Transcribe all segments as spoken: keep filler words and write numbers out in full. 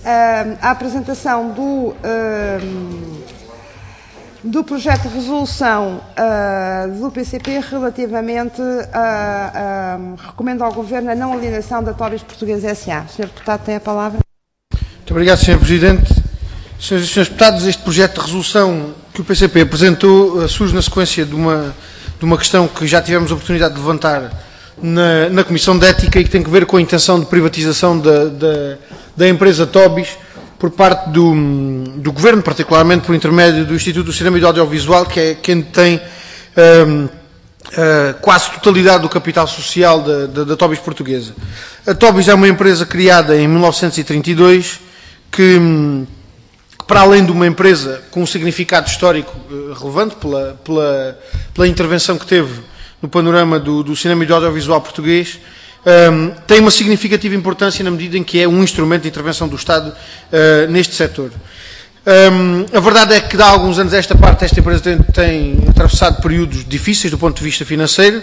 a apresentação do, do projeto de resolução do P C P relativamente a, a recomendo ao Governo a não alienação da Tobis Portuguesa S A. O senhor Deputado tem a palavra. Muito obrigado, senhor Presidente. Senhoras e senhores Deputados, este projeto de resolução que o P C P apresentou surge na sequência de uma, de uma questão que já tivemos a oportunidade de levantar na, na Comissão de Ética e que tem que ver com a intenção de privatização da, da, da empresa Tobis por parte do, do Governo, particularmente por intermédio do Instituto do Cinema e do Audiovisual, que é quem tem um, a quase totalidade do capital social da, da, da Tobis Portuguesa. A Tobis é uma empresa criada em mil novecentos e trinta e dois que, que para além de uma empresa com um significado histórico relevante pela, pela, pela intervenção que teve no panorama do, do cinema e do audiovisual português, um, tem uma significativa importância na medida em que é um instrumento de intervenção do Estado uh, neste setor. Um, a verdade é que, há alguns anos esta parte, esta empresa tem, tem atravessado períodos difíceis do ponto de vista financeiro,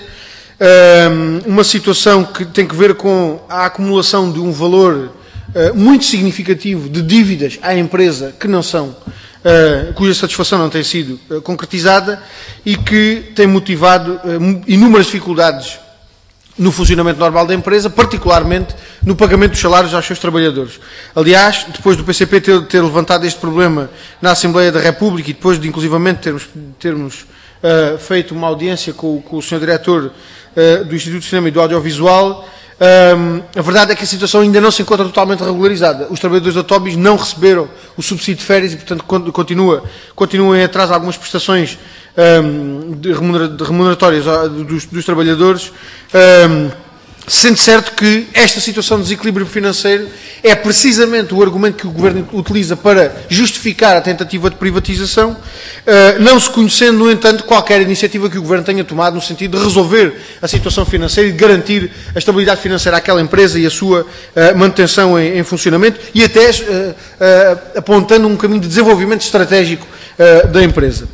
um, uma situação que tem que ver com a acumulação de um valor uh, muito significativo de dívidas à empresa que não são, Uh, cuja satisfação não tem sido uh, concretizada e que tem motivado uh, inúmeras dificuldades no funcionamento normal da empresa, particularmente no pagamento dos salários aos seus trabalhadores. Aliás, depois do P C P ter, ter levantado este problema na Assembleia da República e depois de, inclusivamente, termos, termos uh, feito uma audiência com, com o senhor Diretor uh, do Instituto de Cinema e do Audiovisual, Um, a verdade é que a situação ainda não se encontra totalmente regularizada. Os trabalhadores da Tobis não receberam o subsídio de férias e, portanto, continua, continuam em atraso algumas prestações um, de remuneratórias dos, dos trabalhadores. Um, sendo certo que esta situação de desequilíbrio financeiro é precisamente o argumento que o Governo utiliza para justificar a tentativa de privatização, uh, não se conhecendo, no entanto, qualquer iniciativa que o Governo tenha tomado no sentido de resolver a situação financeira e de garantir a estabilidade financeira àquela empresa e a sua uh, manutenção em, em funcionamento e até uh, uh, apontando um caminho de desenvolvimento estratégico uh, da empresa.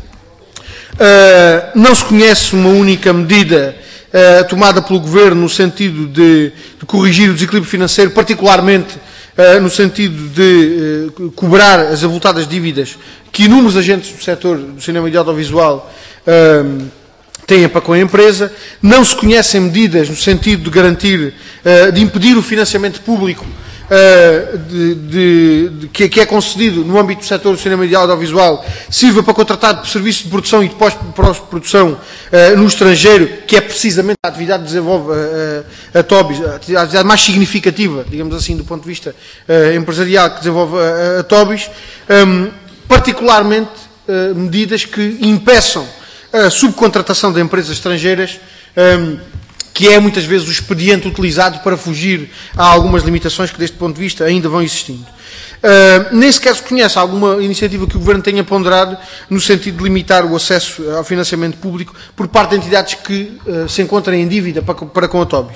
Uh, não se conhece uma única medida Uh, tomada pelo Governo no sentido de, de corrigir o desequilíbrio financeiro, particularmente uh, no sentido de uh, cobrar as avultadas dívidas que inúmeros agentes do setor do cinema e do audiovisual uh, têm para com a empresa. Não se conhecem medidas no sentido de garantir, uh, de impedir o financiamento público Uh, de, de, de, que, que é concedido no âmbito do setor do cinema e do audiovisual, sirva para contratar serviços de produção e de pós-produção uh, no estrangeiro, que é precisamente a atividade que desenvolve uh, a Tobis, a atividade mais significativa, digamos assim, do ponto de vista uh, empresarial que desenvolve a, a Tobis, um, particularmente uh, medidas que impeçam a subcontratação de empresas estrangeiras, um, que é muitas vezes o expediente utilizado para fugir a algumas limitações que, deste ponto de vista, ainda vão existindo. Uh, nem sequer se conhece alguma iniciativa que o Governo tenha ponderado no sentido de limitar o acesso ao financiamento público por parte de entidades que uh, se encontram em dívida para, para com a Tobis.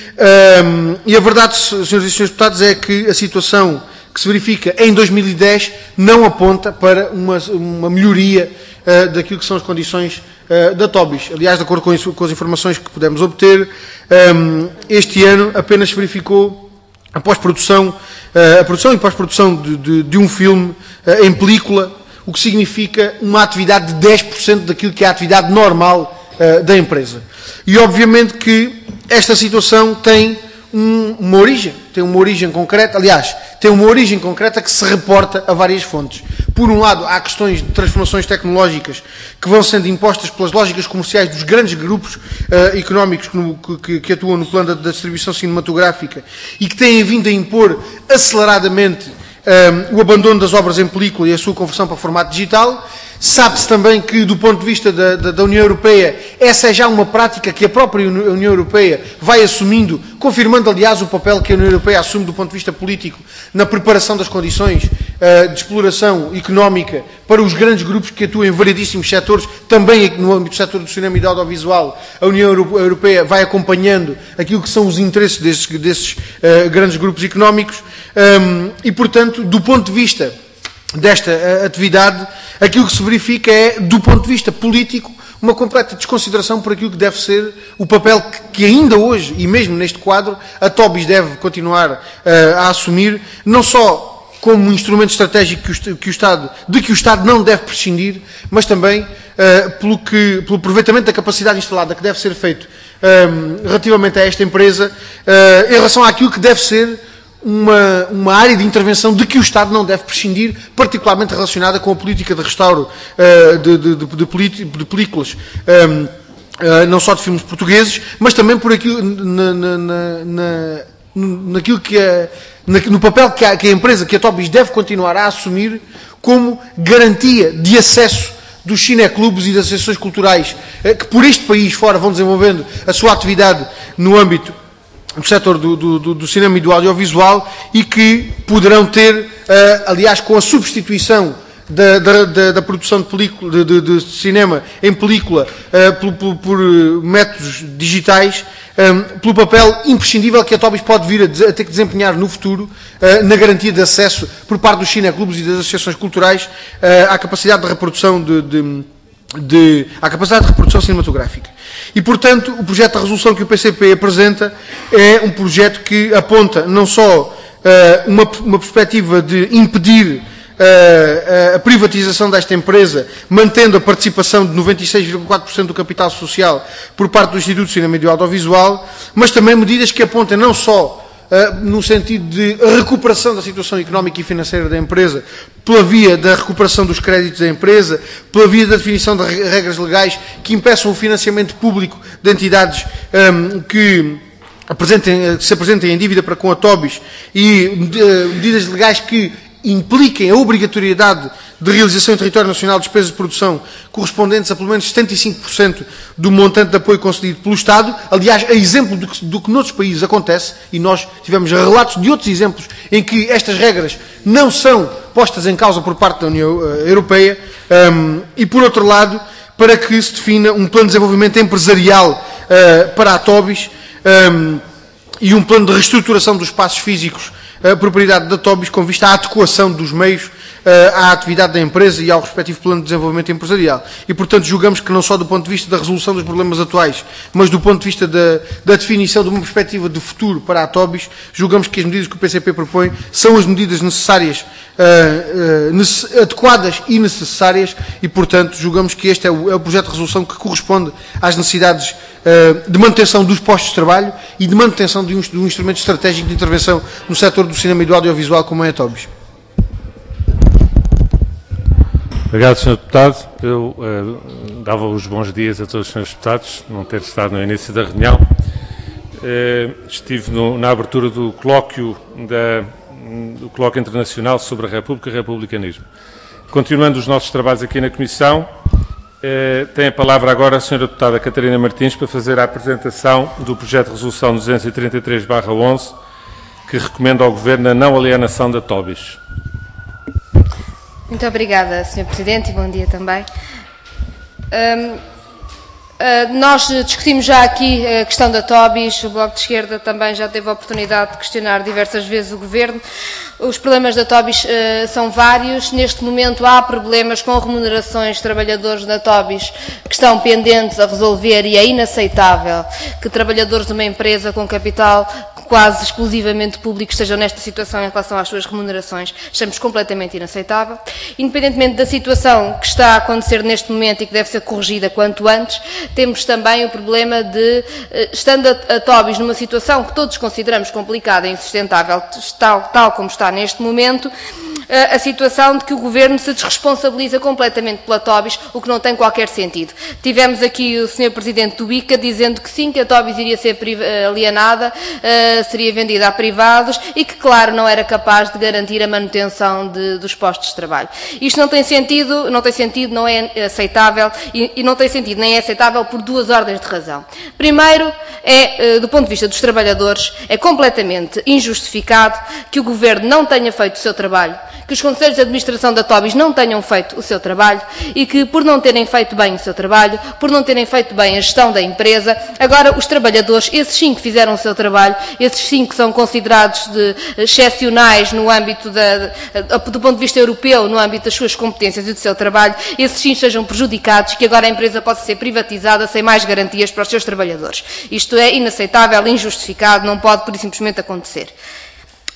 Uh, e a verdade, senhoras e senhores deputados, é que a situação que se verifica em dois mil e dez não aponta para uma, uma melhoria uh, daquilo que são as condições uh, da Tobis. Aliás, de acordo com, isso, com as informações que pudemos obter, um, este ano apenas se verificou a pós-produção, uh, a produção e pós-produção de, de, de um filme uh, em película, o que significa uma atividade de dez por cento daquilo que é a atividade normal uh, da empresa. E obviamente que esta situação tem um, uma origem, tem uma origem concreta, aliás, tem uma origem concreta que se reporta a várias fontes. Por um lado, há questões de transformações tecnológicas que vão sendo impostas pelas lógicas comerciais dos grandes grupos uh, económicos que, no, que, que atuam no plano da, da distribuição cinematográfica e que têm vindo a impor aceleradamente um, o abandono das obras em película e a sua conversão para formato digital. Sabe-se também que, do ponto de vista da, da, da União Europeia, essa é já uma prática que a própria União Europeia vai assumindo, confirmando, aliás, o papel que a União Europeia assume do ponto de vista político na preparação das condições uh, de exploração económica para os grandes grupos que atuam em variedíssimos setores, também no âmbito do setor do cinema e do audiovisual. A União Europeia vai acompanhando aquilo que são os interesses desses, desses uh, grandes grupos económicos um, e, portanto, do ponto de vista desta uh, atividade, aquilo que se verifica é, do ponto de vista político, uma completa desconsideração por aquilo que deve ser o papel que, que ainda hoje, e mesmo neste quadro, a Tobis deve continuar uh, a assumir, não só como um instrumento estratégico que o, que o Estado, de que o Estado não deve prescindir, mas também uh, pelo, que, pelo aproveitamento da capacidade instalada que deve ser feito um, relativamente a esta empresa, uh, em relação àquilo que deve ser uma, uma área de intervenção de que o Estado não deve prescindir, particularmente relacionada com a política de restauro uh, de, de, de, de, de películas, um, uh, não só de filmes portugueses, mas também por aquilo, na, na, na, naquilo que é, na, no papel que a, que a empresa, que a Tobis deve continuar a assumir como garantia de acesso dos cineclubes e das associações culturais uh, que por este país fora vão desenvolvendo a sua atividade no âmbito do setor do, do, do cinema e do audiovisual e que poderão ter, uh, aliás, com a substituição da, da, da, da produção de, película, de, de, de cinema em película uh, por, por, por métodos digitais, um, pelo papel imprescindível que a Tobis pode vir a, de, a ter que desempenhar no futuro uh, na garantia de acesso por parte dos cineclubes e das associações culturais uh, à capacidade de reprodução de, de De, à capacidade de reprodução cinematográfica. E, portanto, o projeto de resolução que o P C P apresenta é um projeto que aponta não só uh, uma, uma perspectiva de impedir uh, a privatização desta empresa, mantendo a participação de noventa e seis vírgula quatro por cento do capital social por parte do Instituto de Cinema e do Audiovisual, mas também medidas que apontam não só Uh, no sentido de recuperação da situação económica e financeira da empresa, pela via da recuperação dos créditos da empresa, pela via da definição de regras legais que impeçam o financiamento público de entidades um, que, apresentem, que se apresentem em dívida para com a Tobis e uh, medidas legais que impliquem a obrigatoriedade de realização em território nacional de despesas de produção correspondentes a pelo menos setenta e cinco por cento do montante de apoio concedido pelo Estado. Aliás, a exemplo do que, do que noutros países acontece, e nós tivemos relatos de outros exemplos em que estas regras não são postas em causa por parte da União Europeia, um, e por outro lado, para que se defina um plano de desenvolvimento empresarial uh, para a Tobis um, e um plano de reestruturação dos espaços físicos, a propriedade da Tobis, com vista à adequação dos meios uh, à atividade da empresa e ao respectivo plano de desenvolvimento empresarial. E, portanto, julgamos que não só do ponto de vista da resolução dos problemas atuais, mas do ponto de vista da, da definição de uma perspectiva de futuro para a Tobis, julgamos que as medidas que o P C P propõe são as medidas necessárias, uh, uh, necess adequadas e necessárias e, portanto, julgamos que este é o, é o projeto de resolução que corresponde às necessidades uh, de manutenção dos postos de trabalho e de manutenção de um, de um instrumento estratégico de intervenção no setor do cinema e do audiovisual como é a Tobis. Obrigado, senhor Deputado. Eu uh, dava os bons dias a todos os senhores Deputados, não ter estado no início da reunião. Uh, estive no, na abertura do colóquio, da, do colóquio internacional sobre a República e o Republicanismo. Continuando os nossos trabalhos aqui na Comissão, uh, tem a palavra agora a senhora Deputada Catarina Martins para fazer a apresentação do projeto de resolução duzentos e trinta e três barra onze, que recomenda ao Governo a não alienação da Tobis. Muito obrigada, senhor Presidente, e bom dia também. Um, uh, nós discutimos já aqui a questão da Tobis, o Bloco de Esquerda também já teve a oportunidade de questionar diversas vezes o Governo. Os problemas da Tobis uh, são vários. Neste momento há problemas com remunerações de trabalhadores da Tobis que estão pendentes a resolver e é inaceitável que trabalhadores de uma empresa com capital quase exclusivamente público estejam nesta situação em relação às suas remunerações. Achamos completamente inaceitável. Independentemente da situação que está a acontecer neste momento e que deve ser corrigida quanto antes, temos também o problema de, estando a, a Tobis numa situação que todos consideramos complicada e insustentável, tal, tal como está neste momento, a situação de que o Governo se desresponsabiliza completamente pela Tobis, o que não tem qualquer sentido. Tivemos aqui o senhor Presidente do I C A dizendo que sim, que a Tobis iria ser alienada, seria vendida a privados e que, claro, não era capaz de garantir a manutenção de, dos postos de trabalho. Isto não tem sentido, não tem sentido, não é aceitável e, e não tem sentido, nem é aceitável por duas ordens de razão. Primeiro, é, do ponto de vista dos trabalhadores, é completamente injustificado que o Governo não tenha feito o seu trabalho, que os conselhos de administração da Tobis não tenham feito o seu trabalho e que, por não terem feito bem o seu trabalho, por não terem feito bem a gestão da empresa, agora os trabalhadores, esses sim que fizeram o seu trabalho, esses sim que são considerados de excepcionais no âmbito da, do ponto de vista europeu, no âmbito das suas competências e do seu trabalho, esses sim sejam prejudicados, que agora a empresa possa ser privatizada sem mais garantias para os seus trabalhadores. Isto é inaceitável, injustificado, não pode por simplesmente acontecer.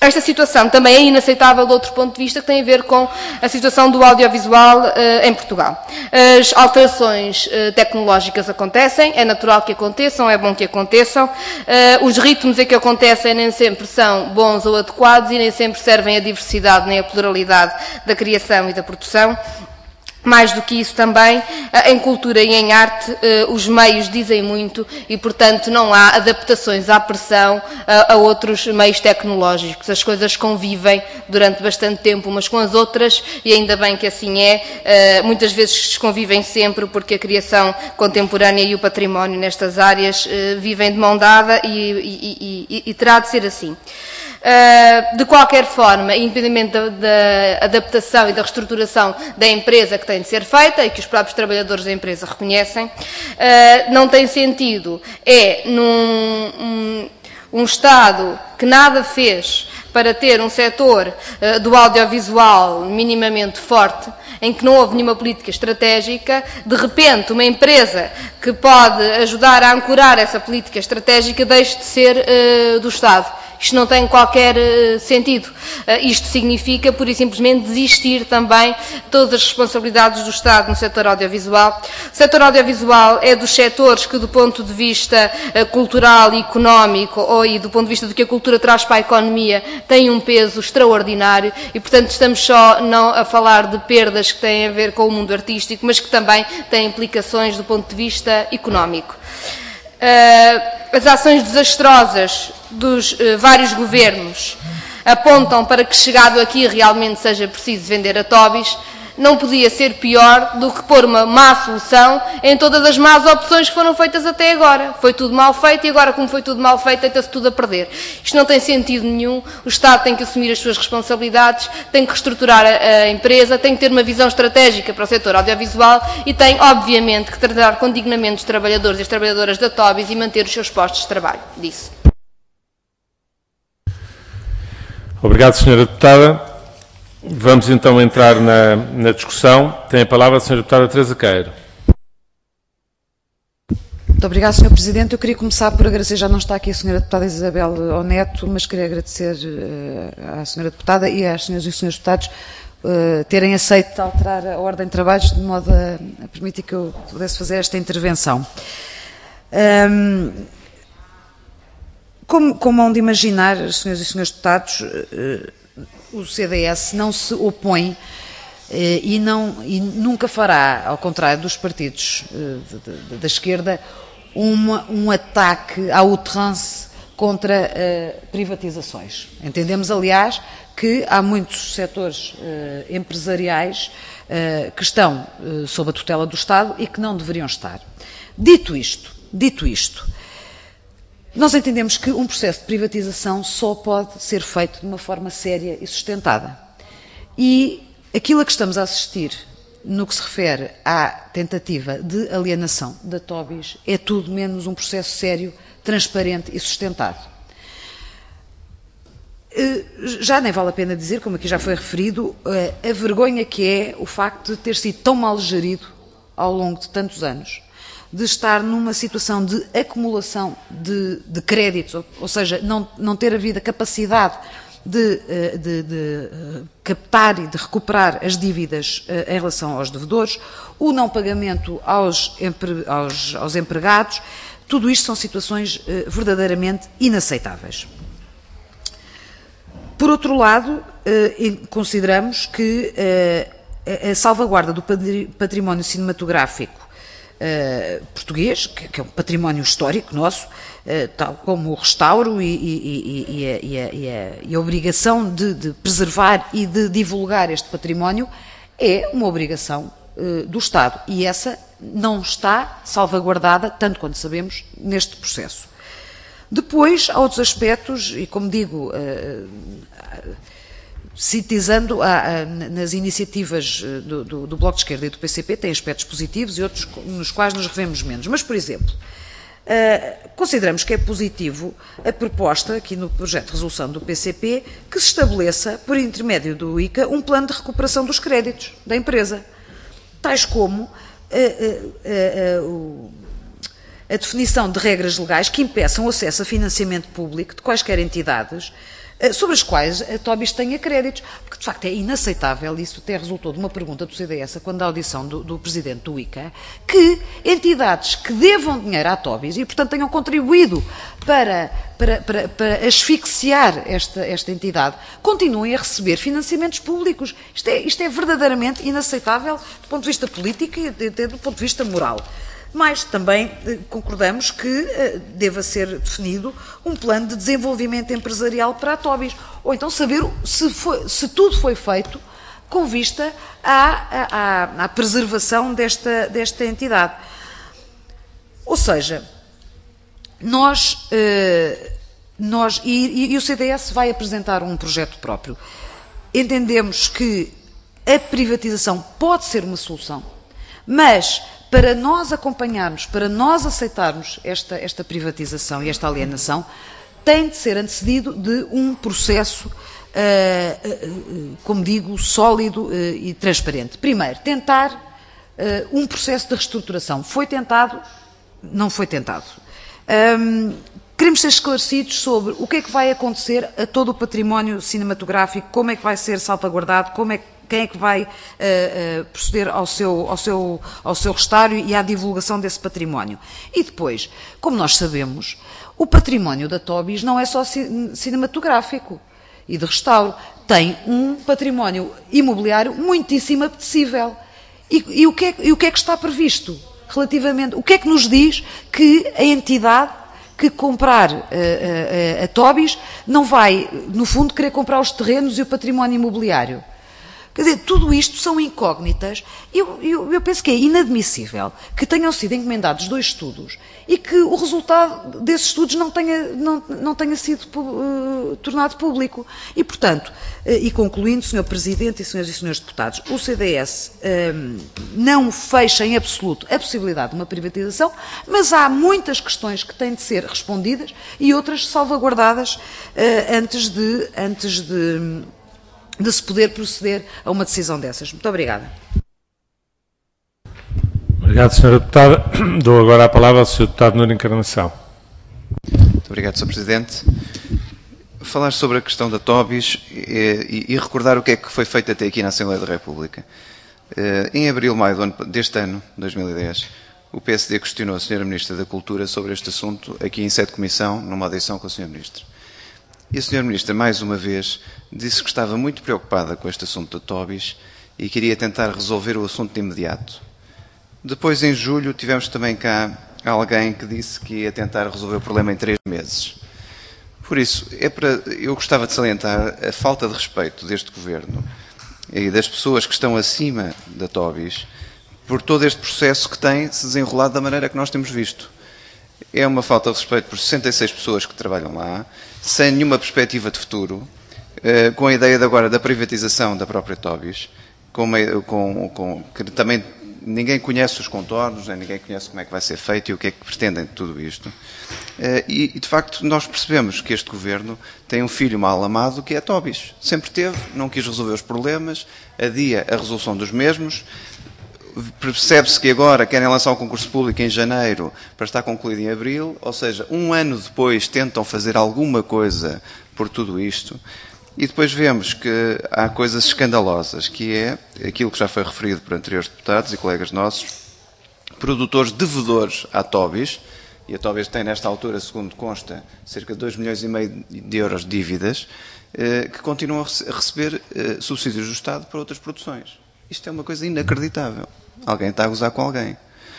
Esta situação também é inaceitável de outro ponto de vista, que tem a ver com a situação do audiovisual uh, em Portugal. As alterações uh, tecnológicas acontecem, é natural que aconteçam, é bom que aconteçam. Uh, os ritmos em que acontecem nem sempre são bons ou adequados e nem sempre servem à diversidade nem à pluralidade da criação e da produção. Mais do que isso também, em cultura e em arte, os meios dizem muito e, portanto, não há adaptações à pressão a outros meios tecnológicos. As coisas convivem durante bastante tempo umas com as outras e ainda bem que assim é. Muitas vezes desconvivem sempre porque a criação contemporânea e o património nestas áreas vivem de mão dada e, e, e, e terá de ser assim. Uh, de qualquer forma, independentemente da, da adaptação e da reestruturação da empresa que tem de ser feita e que os próprios trabalhadores da empresa reconhecem, uh, não tem sentido é num um, um Estado que nada fez para ter um setor uh, do audiovisual minimamente forte, em que não houve nenhuma política estratégica, de repente uma empresa que pode ajudar a ancorar essa política estratégica deixe de ser uh, do Estado. Isto não tem qualquer uh, sentido. Uh, isto significa, pura e simplesmente, desistir também de todas as responsabilidades do Estado no setor audiovisual. O setor audiovisual é dos setores que, do ponto de vista uh, cultural e económico, ou e do ponto de vista do que a cultura traz para a economia, tem um peso extraordinário e, portanto, estamos só não a falar de perdas que têm a ver com o mundo artístico, mas que também têm implicações do ponto de vista económico. Uh, as ações desastrosas dos uh, vários governos apontam para que, chegado aqui, realmente seja preciso vender a Tobis. Não podia ser pior do que pôr uma má solução em todas as más opções que foram feitas até agora. Foi tudo mal feito e agora, como foi tudo mal feito, está-se tudo a perder. Isto não tem sentido nenhum. O Estado tem que assumir as suas responsabilidades, tem que reestruturar a, a empresa, tem que ter uma visão estratégica para o setor audiovisual e tem, obviamente, que tratar com dignamente os trabalhadores e as trabalhadoras da Tobis e manter os seus postos de trabalho. Disse. Obrigado, senhora Deputada. Vamos então entrar na, na discussão. Tem a palavra a senhora Deputada Teresa Queiro. Muito obrigada, senhor Presidente. Eu queria começar por agradecer, já não está aqui a senhora Deputada Isabel Oneto, mas queria agradecer uh, à senhora Deputada e às senhoras e senhores Deputados uh, terem aceito alterar a ordem de trabalhos de modo a, a permitir que eu pudesse fazer esta intervenção. Um, como, como hão de imaginar, senhoras e senhores Deputados, uh, o C D S não se opõe eh, e, não, e nunca fará, ao contrário dos partidos eh, da esquerda, uma, um ataque à outrance contra eh, privatizações. Entendemos, aliás, que há muitos setores eh, empresariais eh, que estão eh, sob a tutela do Estado e que não deveriam estar. Dito isto, dito isto, nós entendemos que um processo de privatização só pode ser feito de uma forma séria e sustentada. E aquilo a que estamos a assistir no que se refere à tentativa de alienação da Tobis é tudo menos um processo sério, transparente e sustentado. Já nem vale a pena dizer, como aqui já foi referido, a vergonha que é o facto de ter sido tão mal gerido ao longo de tantos anos, de estar numa situação de acumulação de, de créditos, ou, ou seja, não, não ter havido a capacidade de, de, de captar e de recuperar as dívidas em relação aos devedores, o não pagamento aos, empre, aos, aos empregados, tudo isto são situações verdadeiramente inaceitáveis. Por outro lado, consideramos que a salvaguarda do património cinematográfico Uh, português, que, que é um património histórico nosso, uh, tal como o restauro e, e, e, e, a, e, a, e, a, e a obrigação de, de preservar e de divulgar este património é uma obrigação uh, do Estado e essa não está salvaguardada, tanto quanto sabemos, neste processo. Depois, há outros aspectos, e como digo, uh, citizando a, a, nas iniciativas do, do, do Bloco de Esquerda e do P C P, tem aspectos positivos e outros nos quais nos revemos menos. Mas, por exemplo, uh, consideramos que é positivo a proposta, aqui no projeto de resolução do P C P, que se estabeleça, por intermédio do I C A, um plano de recuperação dos créditos da empresa, tais como uh, uh, uh, uh, a definição de regras legais que impeçam o acesso a financiamento público de quaisquer entidades sobre as quais a Tobis tenha créditos, porque de facto é inaceitável, isso até resultou de uma pergunta do C D S, quando a audição do, do presidente do I C A, que entidades que devam dinheiro à Tobis e, portanto, tenham contribuído para, para, para, para asfixiar esta, esta entidade, continuem a receber financiamentos públicos. Isto é, isto é verdadeiramente inaceitável do ponto de vista político e até do ponto de vista moral. Mas também eh, concordamos que eh, deva ser definido um plano de desenvolvimento empresarial para a Tobis, ou então saber se, foi, se tudo foi feito com vista à, à, à preservação desta, desta entidade. Ou seja, nós, eh, nós e, e o C D S vai apresentar um projeto próprio. Entendemos que a privatização pode ser uma solução, mas para nós acompanharmos, para nós aceitarmos esta, esta privatização e esta alienação, tem de ser antecedido de um processo, uh, uh, como digo, sólido uh, e transparente. Primeiro, tentar uh, um processo de reestruturação. Foi tentado? Não foi tentado. Um, queremos ser esclarecidos sobre o que é que vai acontecer a todo o património cinematográfico, como é que vai ser salvaguardado, como é que quem é que vai uh, uh, proceder ao seu, ao, seu, ao seu restário e à divulgação desse património. E depois, como nós sabemos, o património da Tobis não é só cinematográfico e de restauro, tem um património imobiliário muitíssimo apetecível. E, e, o que é, e o que é que está previsto relativamente? O que é que nos diz que a entidade que comprar uh, uh, a Tobis não vai, no fundo, querer comprar os terrenos e o património imobiliário? Quer dizer, tudo isto são incógnitas. Eu, eu, eu penso que é inadmissível que tenham sido encomendados dois estudos e que o resultado desses estudos não tenha, não, não tenha sido uh, tornado público. E, portanto, uh, e concluindo, senhor Presidente e senhoras e senhores deputados, o C D S um, não fecha em absoluto a possibilidade de uma privatização, mas há muitas questões que têm de ser respondidas e outras salvaguardadas uh, antes de... Antes de de se poder proceder a uma decisão dessas. Muito obrigada. Obrigado, senhora Deputada. Dou agora a palavra ao senhor Deputado Nuno Encarnação. Muito obrigado, senhor Presidente. Falar sobre a questão da Tobis e, e, e recordar o que é que foi feito até aqui na Assembleia da República. Em abril, maio do ano, deste ano, dois mil e dez, o P S D questionou a senhora Ministra da Cultura sobre este assunto aqui em sede de comissão, numa audição com a senhora Ministra. E a senhora Ministra, mais uma vez, disse que estava muito preocupada com este assunto da Tobis e queria tentar resolver o assunto de imediato. Depois, em julho, tivemos também cá alguém que disse que ia tentar resolver o problema em três meses. Por isso, é para, eu gostava de salientar a falta de respeito deste Governo e das pessoas que estão acima da Tobis por todo este processo que tem se desenrolado da maneira que nós temos visto. É uma falta de respeito por sessenta e seis pessoas que trabalham lá, sem nenhuma perspectiva de futuro, com a ideia de agora da privatização da própria Tobis, com, uma, com, com que também ninguém conhece os contornos, nem ninguém conhece como é que vai ser feito e o que é que pretendem de tudo isto. E, de facto, nós percebemos que este Governo tem um filho mal amado que é a Tobis. Sempre teve, não quis resolver os problemas, adia a resolução dos mesmos. Percebe-se que agora querem lançar um concurso público em janeiro para estar concluído em abril, ou seja, um ano depois tentam fazer alguma coisa por tudo isto. E depois vemos que há coisas escandalosas, que é aquilo que já foi referido por anteriores deputados e colegas nossos, produtores devedores à Tobis, e a Tobis tem nesta altura, segundo consta, cerca de dois milhões e meio de euros de dívidas, que continuam a receber subsídios do Estado para outras produções. Isto é uma coisa inacreditável. Alguém está a gozar com alguém.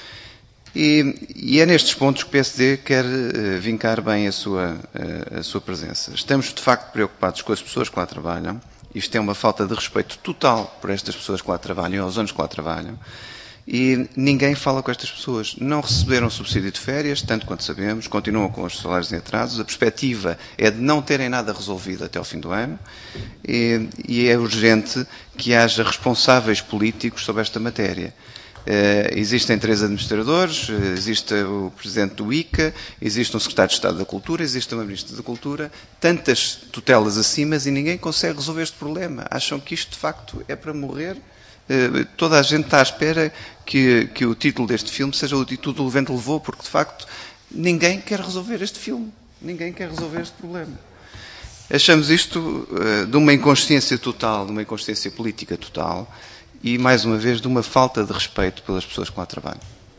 E, e é nestes pontos que o P S D quer uh, vincar bem a sua, uh, a sua presença. Estamos, de facto, preocupados com as pessoas que lá trabalham. Isto é uma falta de respeito total por estas pessoas que lá trabalham e aos anos que lá trabalham. E ninguém fala com estas pessoas. Não receberam subsídio de férias, tanto quanto sabemos, continuam com os salários em atrasos. A perspectiva é de não terem nada resolvido até ao fim do ano. E, e é urgente que haja responsáveis políticos sobre esta matéria. Uh, existem três administradores, uh, existe o Presidente do I C A, existe um Secretário de Estado da Cultura, existe uma Ministra da Cultura, tantas tutelas acima e ninguém consegue resolver este problema. Acham que isto, de facto, é para morrer? Uh, toda a gente está à espera que, que o título deste filme seja o título do Vento Levou, porque, de facto, ninguém quer resolver este filme. Ninguém quer resolver este problema. Achamos isto uh, de uma inconsciência total, de uma inconsciência política total e, mais uma vez, de uma falta de respeito pelas pessoas que lá trabalham.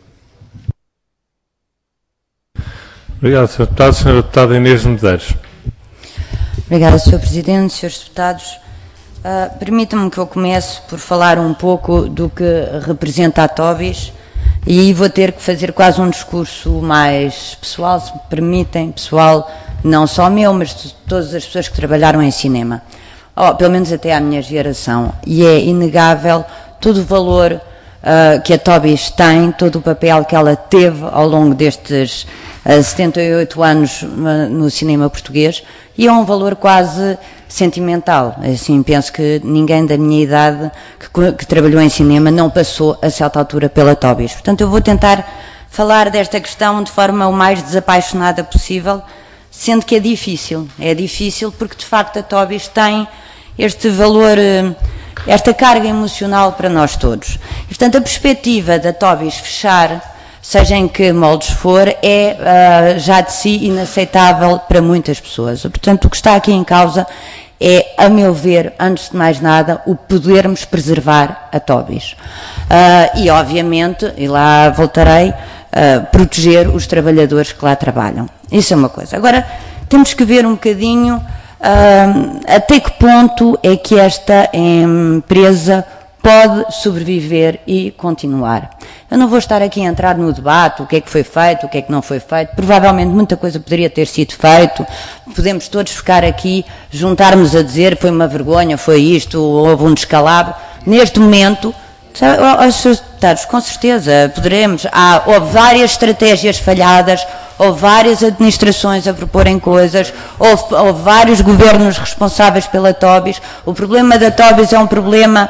Obrigado, senhor Deputado. senhora Deputada Inês Medeiros. Obrigada, senhor Presidente, senhores Deputados. Uh, Permitam-me que eu comece por falar um pouco do que representa a Tobis, e aí vou ter que fazer quase um discurso mais pessoal, se me permitem, pessoal, não só meu, mas de todas as pessoas que trabalharam em cinema, oh, pelo menos até à minha geração, e é inegável todo o valor uh, que a Tobis tem, todo o papel que ela teve ao longo destes uh, setenta e oito anos uh, no cinema português, e é um valor quase sentimental. Assim, penso que ninguém da minha idade que, que trabalhou em cinema não passou a certa altura pela Tobis. Portanto, eu vou tentar falar desta questão de forma o mais desapaixonada possível, sendo que é difícil. É difícil porque, de facto, a Tobis tem este valor, esta carga emocional para nós todos. E, portanto, a perspectiva da Tobis fechar, seja em que moldes for, é uh, já de si inaceitável para muitas pessoas. Portanto, o que está aqui em causa é, a meu ver, antes de mais nada, o podermos preservar a Tobis. Uh, e, obviamente, e lá voltarei, uh, proteger os trabalhadores que lá trabalham. Isso é uma coisa. Agora, temos que ver um bocadinho uh, até que ponto é que esta empresa pode sobreviver e continuar. Eu não vou estar aqui a entrar no debate, o que é que foi feito, o que é que não foi feito, provavelmente muita coisa poderia ter sido feito, podemos todos ficar aqui, juntarmos a dizer foi uma vergonha, foi isto, houve um descalabro. Neste momento, aos senhores deputados, com certeza, poderemos, há, houve várias estratégias falhadas, houve várias administrações a proporem coisas, houve, houve vários governos responsáveis pela Tobis. O problema da Tobis é um problema...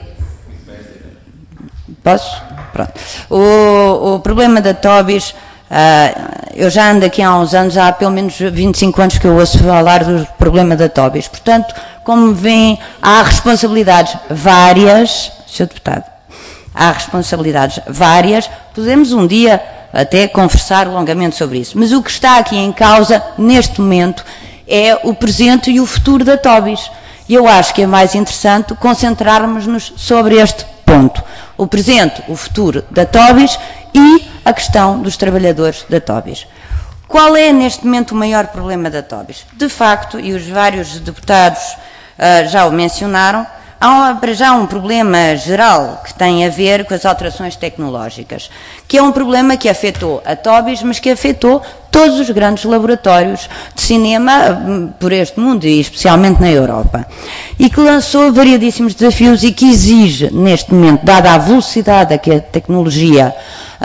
Posso? Pronto. O, o problema da Tobis, uh, eu já ando aqui há uns anos, há pelo menos vinte e cinco anos que eu ouço falar do problema da Tobis. Portanto, como veem, há responsabilidades várias, senhor Deputado, há responsabilidades várias, podemos um dia até conversar longamente sobre isso. Mas o que está aqui em causa, neste momento, é o presente e o futuro da Tobis. E eu acho que é mais interessante concentrarmos-nos sobre este ponto. O presente, o futuro da Tobis e a questão dos trabalhadores da Tobis. Qual é, neste momento, o maior problema da Tobis? De facto, e os vários deputados uh, já o mencionaram, há para já um problema geral que tem a ver com as alterações tecnológicas, que é um problema que afetou a Tobis, mas que afetou todos os grandes laboratórios de cinema por este mundo, e especialmente na Europa, e que lançou variadíssimos desafios e que exige, neste momento, dada a velocidade a que a tecnologia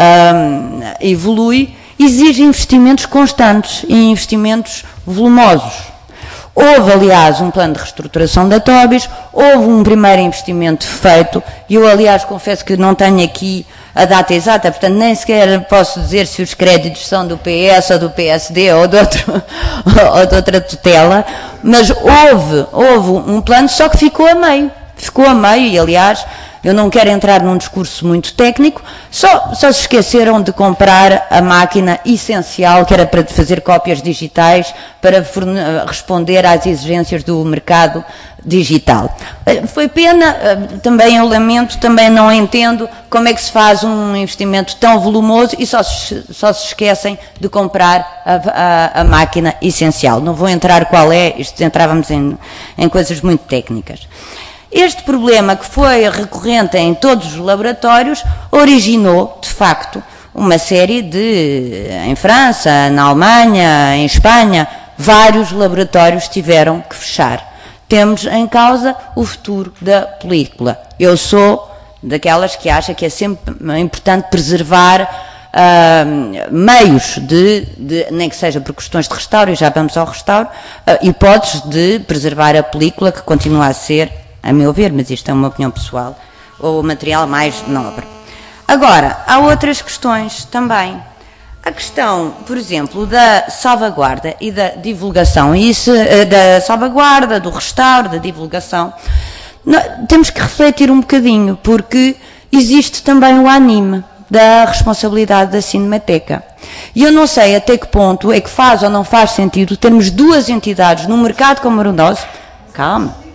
um, evolui, exige investimentos constantes e investimentos volumosos. Houve, aliás, um plano de reestruturação da Tobis, houve um primeiro investimento feito, e eu, aliás, confesso que não tenho aqui a data exata, portanto, nem sequer posso dizer se os créditos são do P S ou do P S D ou de, outro, ou de outra tutela, mas houve, houve um plano, só que ficou a meio, ficou a meio, e, aliás, eu não quero entrar num discurso muito técnico, só, só se esqueceram de comprar a máquina essencial que era para fazer cópias digitais para responder às exigências do mercado digital. Foi pena, também eu lamento, também não entendo como é que se faz um investimento tão volumoso e só se, só se esquecem de comprar a, a, a máquina essencial. Não vou entrar qual é, isto entrávamos em, em coisas muito técnicas. Este problema, que foi recorrente em todos os laboratórios, originou, de facto, uma série de, em França, na Alemanha, em Espanha, vários laboratórios tiveram que fechar. Temos em causa o futuro da película. Eu sou daquelas que acha que é sempre importante preservar Uh, meios de, de, nem que seja por questões de restauro, e já vamos ao restauro, uh, hipóteses de preservar a película, que continua a ser, a meu ver, mas isto é uma opinião pessoal, o material mais nobre. Agora, há outras questões também. A questão, por exemplo, da salvaguarda e da divulgação, e isso, da salvaguarda, do restauro, da divulgação, nós temos que refletir um bocadinho, porque existe também o anime da responsabilidade da Cinemateca. E eu não sei até que ponto é que faz ou não faz sentido termos duas entidades num mercado como o nosso. Calma.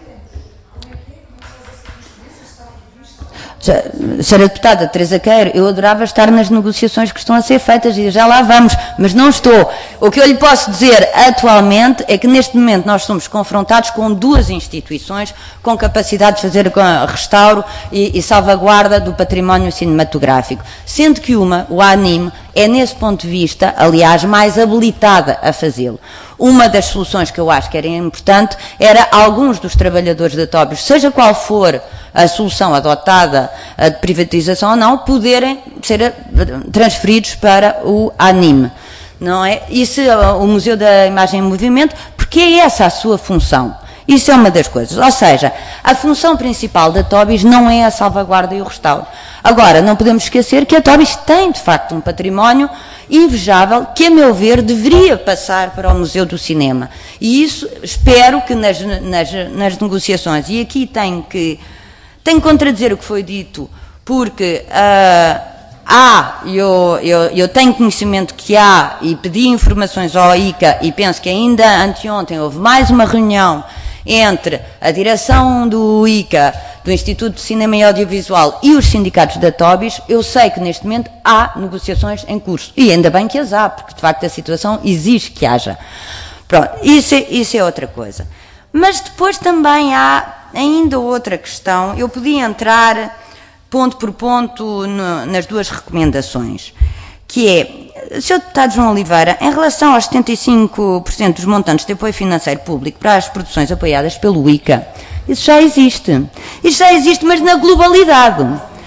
Senhora Deputada Teresa Queiro, eu adorava estar nas negociações que estão a ser feitas e já lá vamos, mas não estou. O que eu lhe posso dizer atualmente é que neste momento nós somos confrontados com duas instituições com capacidade de fazer restauro e, e salvaguarda do património cinematográfico, sendo que uma, o ANIM, é nesse ponto de vista, aliás, mais habilitada a fazê-lo. Uma das soluções que eu acho que era importante era alguns dos trabalhadores da Tobios, seja qual for a solução adotada, a de privatização ou não, poderem ser transferidos para o ANIM, não é? Isso, o Museu da Imagem em Movimento, porque é essa a sua função. Isso é uma das coisas. Ou seja, a função principal da Tobios não é a salvaguarda e o restauro. Agora, não podemos esquecer que a Tobios tem, de facto, um património invejável que, a meu ver, deveria passar para o Museu do Cinema. E isso espero que nas, nas, nas negociações, e aqui tenho que, tenho que contradizer o que foi dito, porque uh, há, eu, eu, eu tenho conhecimento que há, e pedi informações ao I C A, e penso que ainda anteontem houve mais uma reunião entre a direção do I C A, do Instituto de Cinema e Audiovisual e os sindicatos da Tobios. Eu sei que neste momento há negociações em curso. E ainda bem que as há, porque de facto a situação exige que haja. Pronto, isso é, isso é outra coisa. Mas depois também há ainda outra questão. Eu podia entrar ponto por ponto no, nas duas recomendações, que é, senhor Deputado João Oliveira, em relação aos setenta e cinco por cento dos montantes de apoio financeiro público para as produções apoiadas pelo I C A, isso já existe. Isso já existe, mas na globalidade.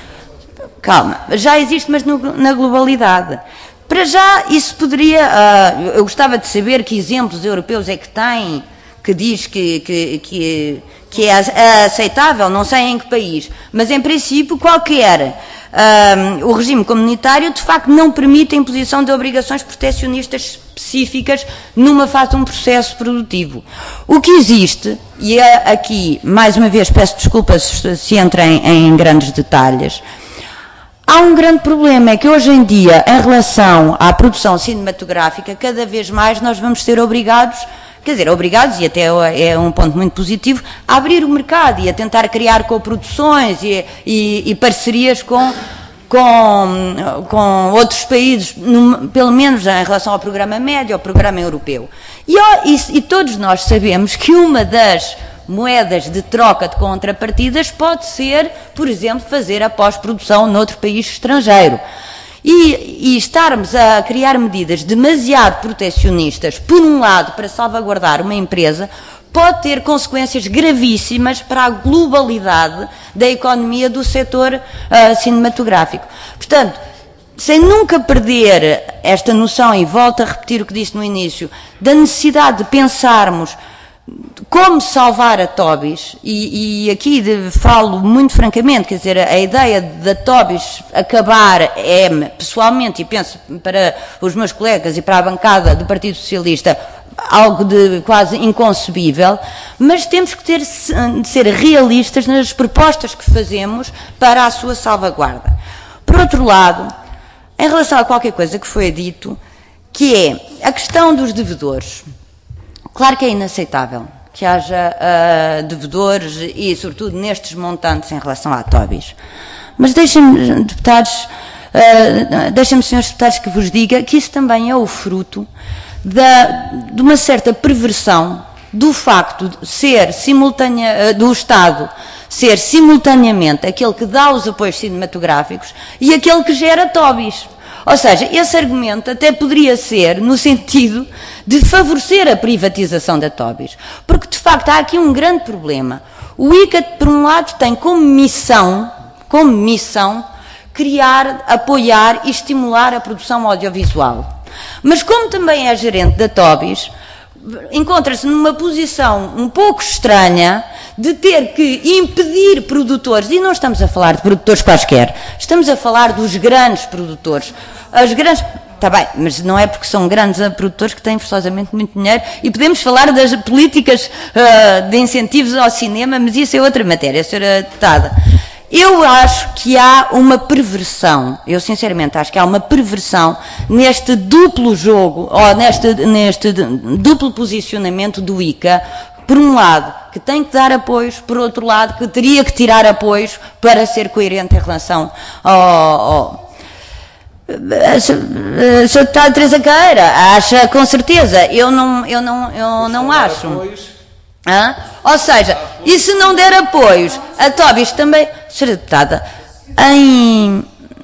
Calma, já existe, mas no, na globalidade. Para já, isso poderia... Uh, eu gostava de saber que exemplos europeus é que tem, que diz que, que, que, que é aceitável, não sei em que país, mas em princípio qualquer... Uh, o regime comunitário, de facto, não permite a imposição de obrigações protecionistas específicas numa fase de um processo produtivo. O que existe, e é aqui, mais uma vez, peço desculpas se, se entra em, em grandes detalhes, há um grande problema, é que hoje em dia, em relação à produção cinematográfica, cada vez mais nós vamos ser obrigados, quer dizer, obrigados, e até é um ponto muito positivo, a abrir o mercado e a tentar criar coproduções e, e, e parcerias com, com, com outros países, no, pelo menos em relação ao programa médio, ao programa europeu. E, e, e todos nós sabemos que uma das moedas de troca de contrapartidas pode ser, por exemplo, fazer a pós-produção noutro país estrangeiro. E, e estarmos a criar medidas demasiado protecionistas, por um lado, para salvaguardar uma empresa, pode ter consequências gravíssimas para a globalidade da economia do setor uh, cinematográfico. Portanto, sem nunca perder esta noção, e volto a repetir o que disse no início, da necessidade de pensarmos como salvar a Tobios, e, e aqui de, falo muito francamente, quer dizer, a, a ideia da Tobios acabar é, pessoalmente, e penso para os meus colegas e para a bancada do Partido Socialista, algo de quase inconcebível, mas temos que ter, de ser realistas nas propostas que fazemos para a sua salvaguarda. Por outro lado, em relação a qualquer coisa que foi dito, que é a questão dos devedores. Claro que é inaceitável que haja uh, devedores e, sobretudo, nestes montantes em relação à Tobios. Mas deixem-me, deputados, uh, deixem-me, senhores deputados, que vos diga que isso também é o fruto da, de uma certa perversão do facto de ser simultânea, uh, do Estado ser simultaneamente aquele que dá os apoios cinematográficos e aquele que gera Tobios. Ou seja, esse argumento até poderia ser no sentido de favorecer a privatização da Tobios. Porque, de facto, há aqui um grande problema. O I C A, por um lado, tem como missão, como missão, criar, apoiar e estimular a produção audiovisual. Mas, como também é gerente da Tobios, encontra-se numa posição um pouco estranha de ter que impedir produtores, e não estamos a falar de produtores quaisquer, estamos a falar dos grandes produtores. As grandes, está bem, mas não é porque são grandes produtores que têm forçosamente muito dinheiro, e podemos falar das políticas uh, de incentivos ao cinema, mas isso é outra matéria, senhora deputada. Eu acho que há uma perversão, eu sinceramente acho que há uma perversão neste duplo jogo, ou neste, neste duplo posicionamento do I C A, por um lado, que tem que dar apoios, por outro lado, que teria que tirar apoios para ser coerente em relação ao... ao a senhora deputada Teresa Queira acha com certeza, eu não, eu não, eu não acho. Hã? Ou seja, e se não der apoios a Tóbias também, senhora deputada, em,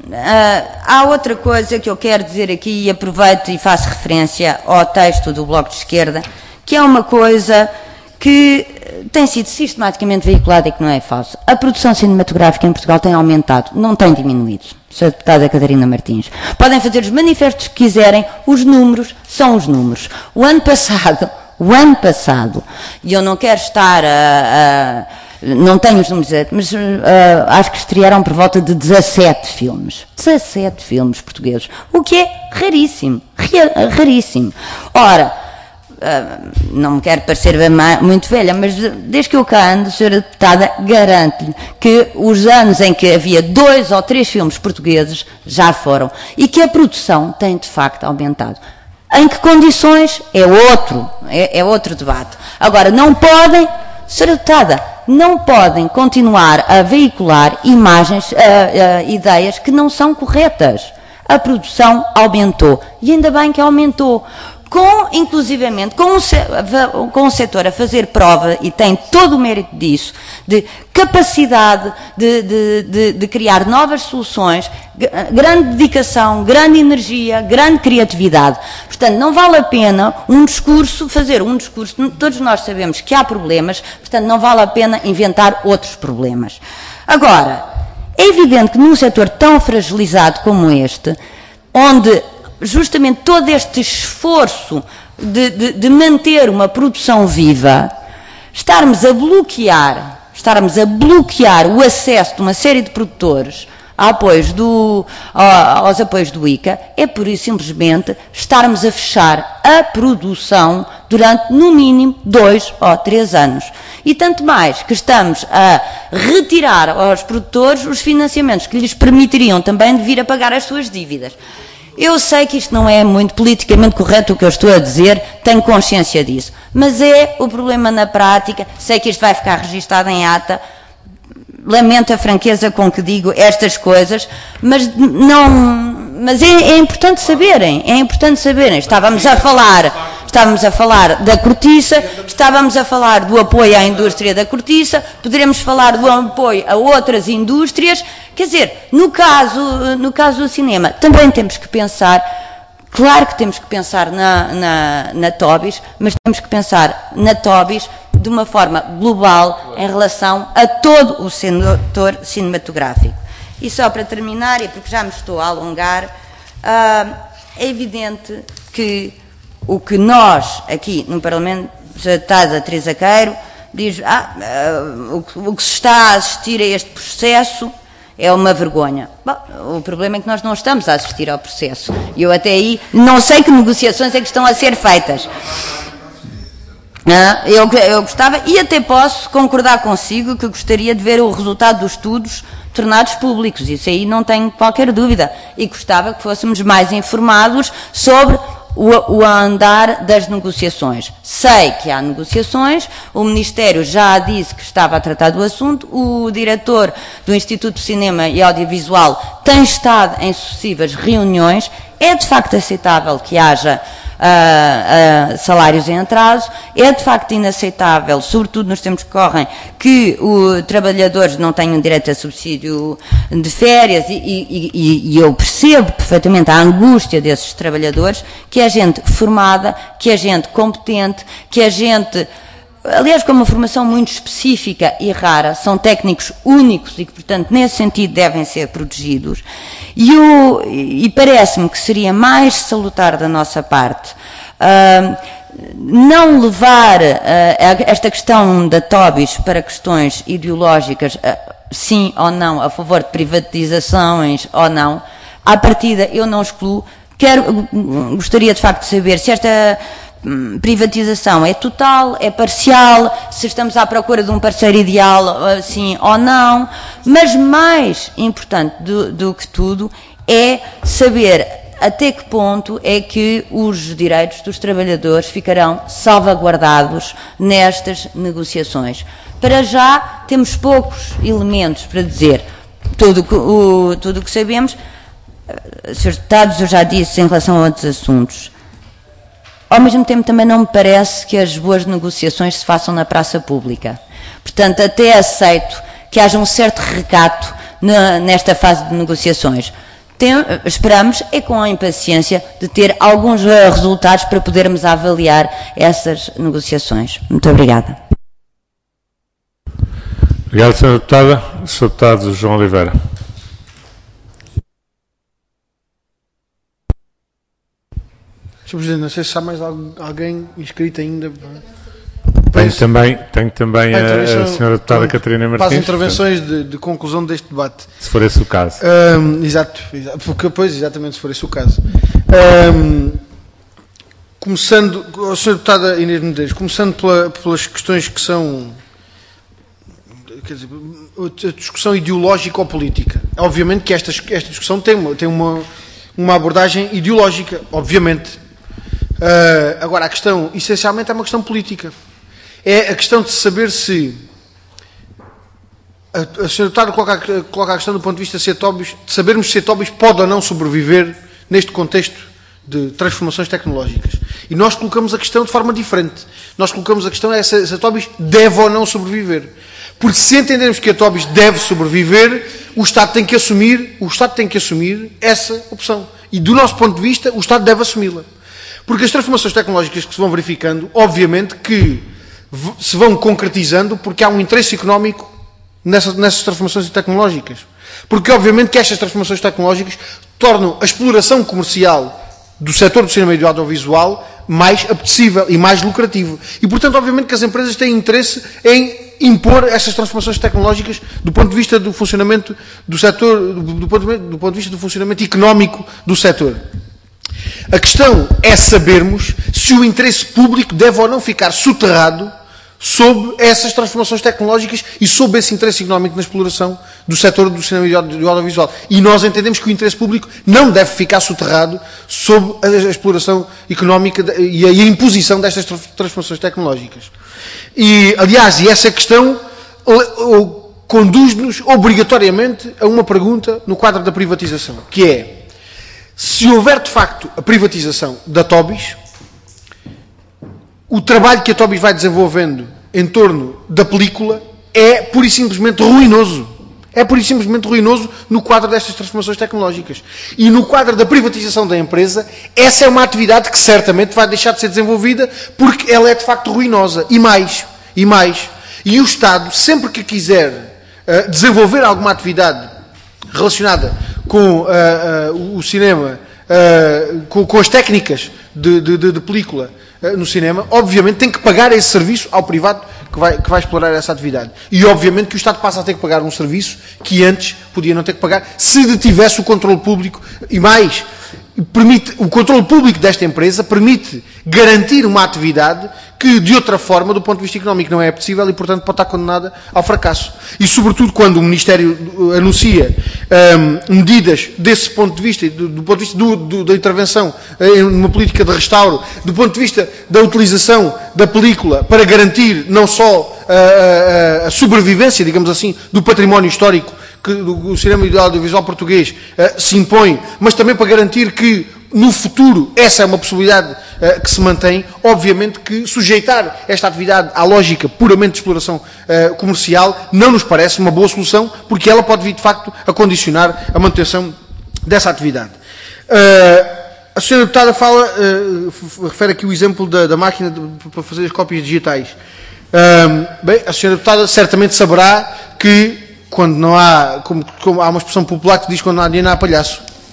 uh, há outra coisa que eu quero dizer aqui e aproveito e faço referência ao texto do Bloco de Esquerda, que é uma coisa que tem sido sistematicamente veiculada e que não é falso. A produção cinematográfica em Portugal tem aumentado, não tem diminuído. senhora deputada Catarina Martins. Podem fazer os manifestos que quiserem, os números são os números. O ano passado, o ano passado, e eu não quero estar a... a não tenho os números, mas uh, acho que estrearam por volta de dezassete filmes. dezassete filmes portugueses, o que é raríssimo, raríssimo. Ora, uh, não me quero parecer muito velha, mas desde que eu cá ando, senhora deputada, garanto-lhe que os anos em que havia dois ou três filmes portugueses já foram e que a produção tem de facto aumentado. Em que condições? É outro, é, é outro debate. Agora, não podem, senhora deputada, não podem continuar a veicular imagens, uh, uh, ideias que não são corretas. A produção aumentou, e ainda bem que aumentou, com, inclusivamente, com o, com o setor a fazer prova, e tem todo o mérito disso, de capacidade de, de, de, de criar novas soluções, grande dedicação, grande energia, grande criatividade. Portanto, não vale a pena um discurso, fazer um discurso, todos nós sabemos que há problemas, portanto, não vale a pena inventar outros problemas. Agora, é evidente que num setor tão fragilizado como este, onde justamente todo este esforço de, de, de manter uma produção viva, estarmos a bloquear, estarmos a bloquear o acesso de uma série de produtores a apoios do, aos apoios do I C A, é por isso simplesmente estarmos a fechar a produção durante, no mínimo, dois ou três anos. E tanto mais que estamos a retirar aos produtores os financiamentos que lhes permitiriam também de vir a pagar as suas dívidas. Eu sei que isto não é muito politicamente correto o que eu estou a dizer, tenho consciência disso, mas é o problema na prática, sei que isto vai ficar registado em ata, lamento a franqueza com que digo estas coisas, mas não, mas é, é importante saberem, é importante saberem, estávamos a falar... Estávamos a falar da cortiça, estávamos a falar do apoio à indústria da cortiça, poderemos falar do apoio a outras indústrias, quer dizer, no caso, no caso do cinema, também temos que pensar, claro que temos que pensar na, na, na Tóbias, mas temos que pensar na Tóbias de uma forma global em relação a todo o setor cinematográfico. E só para terminar, e porque já me estou a alongar, uh, é evidente que o que nós, aqui no Parlamento, a deputada Teresa Queiro, diz, ah, uh, o, o que se está a assistir a este processo é uma vergonha. Bom, o problema é que nós não estamos a assistir ao processo. E eu até aí não sei que negociações é que estão a ser feitas. Ah, eu, eu gostava, e até posso concordar consigo, que gostaria de ver o resultado dos estudos tornados públicos. Isso aí não tenho qualquer dúvida. E gostava que fôssemos mais informados sobre O, o andar das negociações. Sei que há negociações, o Ministério já disse que estava a tratar do assunto, o diretor do Instituto de Cinema e Audiovisual tem estado em sucessivas reuniões, é de facto aceitável que haja uh, uh, salários em atraso, é de facto inaceitável, sobretudo nos tempos que correm, que os trabalhadores não tenham direito a subsídio de férias e, e, e, e eu percebo perfeitamente a angústia desses trabalhadores, que é gente formada, que é gente competente, que é gente, aliás, com uma formação muito específica e rara, são técnicos únicos e que, portanto, nesse sentido devem ser protegidos. E, o, e parece-me que seria mais salutar da nossa parte uh, não levar uh, esta questão da Tóbias para questões ideológicas, uh, sim ou não, a favor de privatizações ou não. À partida, eu não excluo. Quero, gostaria de facto de saber se esta privatização é total, é parcial, se estamos à procura de um parceiro ideal, sim ou não, mas mais importante do, do que tudo é saber até que ponto é que os direitos dos trabalhadores ficarão salvaguardados nestas negociações. Para já temos poucos elementos para dizer tudo o, tudo o que sabemos. senhores Deputados, eu já disse em relação a outros assuntos. Ao mesmo tempo também não me parece que as boas negociações se façam na praça pública. Portanto, até aceito que haja um certo recato na, nesta fase de negociações. Tem, esperamos, é com a impaciência de ter alguns uh, resultados para podermos avaliar essas negociações. Muito obrigada. Obrigado, senhora Deputada. senhor Deputado João Oliveira. senhor Presidente, não sei se há mais alguém inscrito ainda. Tenho também, tenho também a, a senhora Deputada Catarina Martins. Para as intervenções de, de conclusão deste debate. Se for esse o caso. Um, exato, exato, porque, pois, exatamente, se for esse o caso. Um, começando, a senhora Deputada Inês Medeiros, começando pela, pelas questões que são, quer dizer, a discussão ideológica ou política. Obviamente que esta, esta discussão tem, uma, tem uma, uma abordagem ideológica, obviamente. Uh, agora, a questão, essencialmente, é uma questão política. É a questão de saber se a, a senhora Deputada coloca, coloca a questão do ponto de vista de CETOBIS, de sabermos se CETOBIS pode ou não sobreviver neste contexto de transformações tecnológicas. E nós colocamos a questão de forma diferente. Nós colocamos a questão é se a CETOBIS deve ou não sobreviver. Porque se entendermos que a CETOBIS deve sobreviver, o Estado tem que assumir, o Estado tem que assumir essa opção. E do nosso ponto de vista, o Estado deve assumi-la. Porque as transformações tecnológicas que se vão verificando, obviamente que se vão concretizando porque há um interesse económico nessas, nessas transformações tecnológicas. Porque, obviamente, que estas transformações tecnológicas tornam a exploração comercial do setor do cinema e do audiovisual mais apetecível e mais lucrativo. E, portanto, obviamente que as empresas têm interesse em impor essas transformações tecnológicas do ponto de vista do funcionamento do setor, do, do, ponto, de, do ponto de vista do funcionamento económico do setor. A questão é sabermos se o interesse público deve ou não ficar soterrado sob essas transformações tecnológicas e sob esse interesse económico na exploração do setor do cinema e do audiovisual. E nós entendemos que o interesse público não deve ficar soterrado sob a exploração económica e a imposição destas transformações tecnológicas. E, aliás, e essa questão conduz-nos obrigatoriamente a uma pergunta no quadro da privatização, que é: se houver de facto a privatização da TOBIS, o trabalho que a TOBIS vai desenvolvendo em torno da película é pura e simplesmente ruinoso. É pura e simplesmente ruinoso no quadro destas transformações tecnológicas. E no quadro da privatização da empresa, essa é uma atividade que certamente vai deixar de ser desenvolvida porque ela é de facto ruinosa. E mais, e mais. E o Estado, sempre que quiser uh, desenvolver alguma atividade relacionada com uh, uh, o cinema, uh, com, com as técnicas de, de, de, de película, no cinema, obviamente tem que pagar esse serviço ao privado que vai, que vai explorar essa atividade. E obviamente que o Estado passa a ter que pagar um serviço que antes podia não ter que pagar se detivesse o controle público. E mais, permite, o controle público desta empresa permite garantir uma atividade que de outra forma, do ponto de vista económico, não é possível e portanto pode estar condenada ao fracasso. E sobretudo quando o Ministério anuncia um, medidas desse ponto de vista, do, do ponto de vista do, do, da intervenção em uma política de restauro, do ponto de vista da utilização da película para garantir não só a, a, a sobrevivência, digamos assim, do património histórico que o cinema e o audiovisual português uh, se impõe, mas também para garantir que no futuro essa é uma possibilidade uh, que se mantém, obviamente que sujeitar esta atividade à lógica puramente de exploração uh, comercial não nos parece uma boa solução, porque ela pode vir de facto a condicionar a manutenção dessa atividade. Uh, a senhora Deputada fala, uh, refere aqui o exemplo da, da máquina de, para fazer as cópias digitais. Uh, bem, a senhora Deputada certamente saberá que quando não há, como, como há uma expressão popular que diz quando não há dinheiro não há palhaço.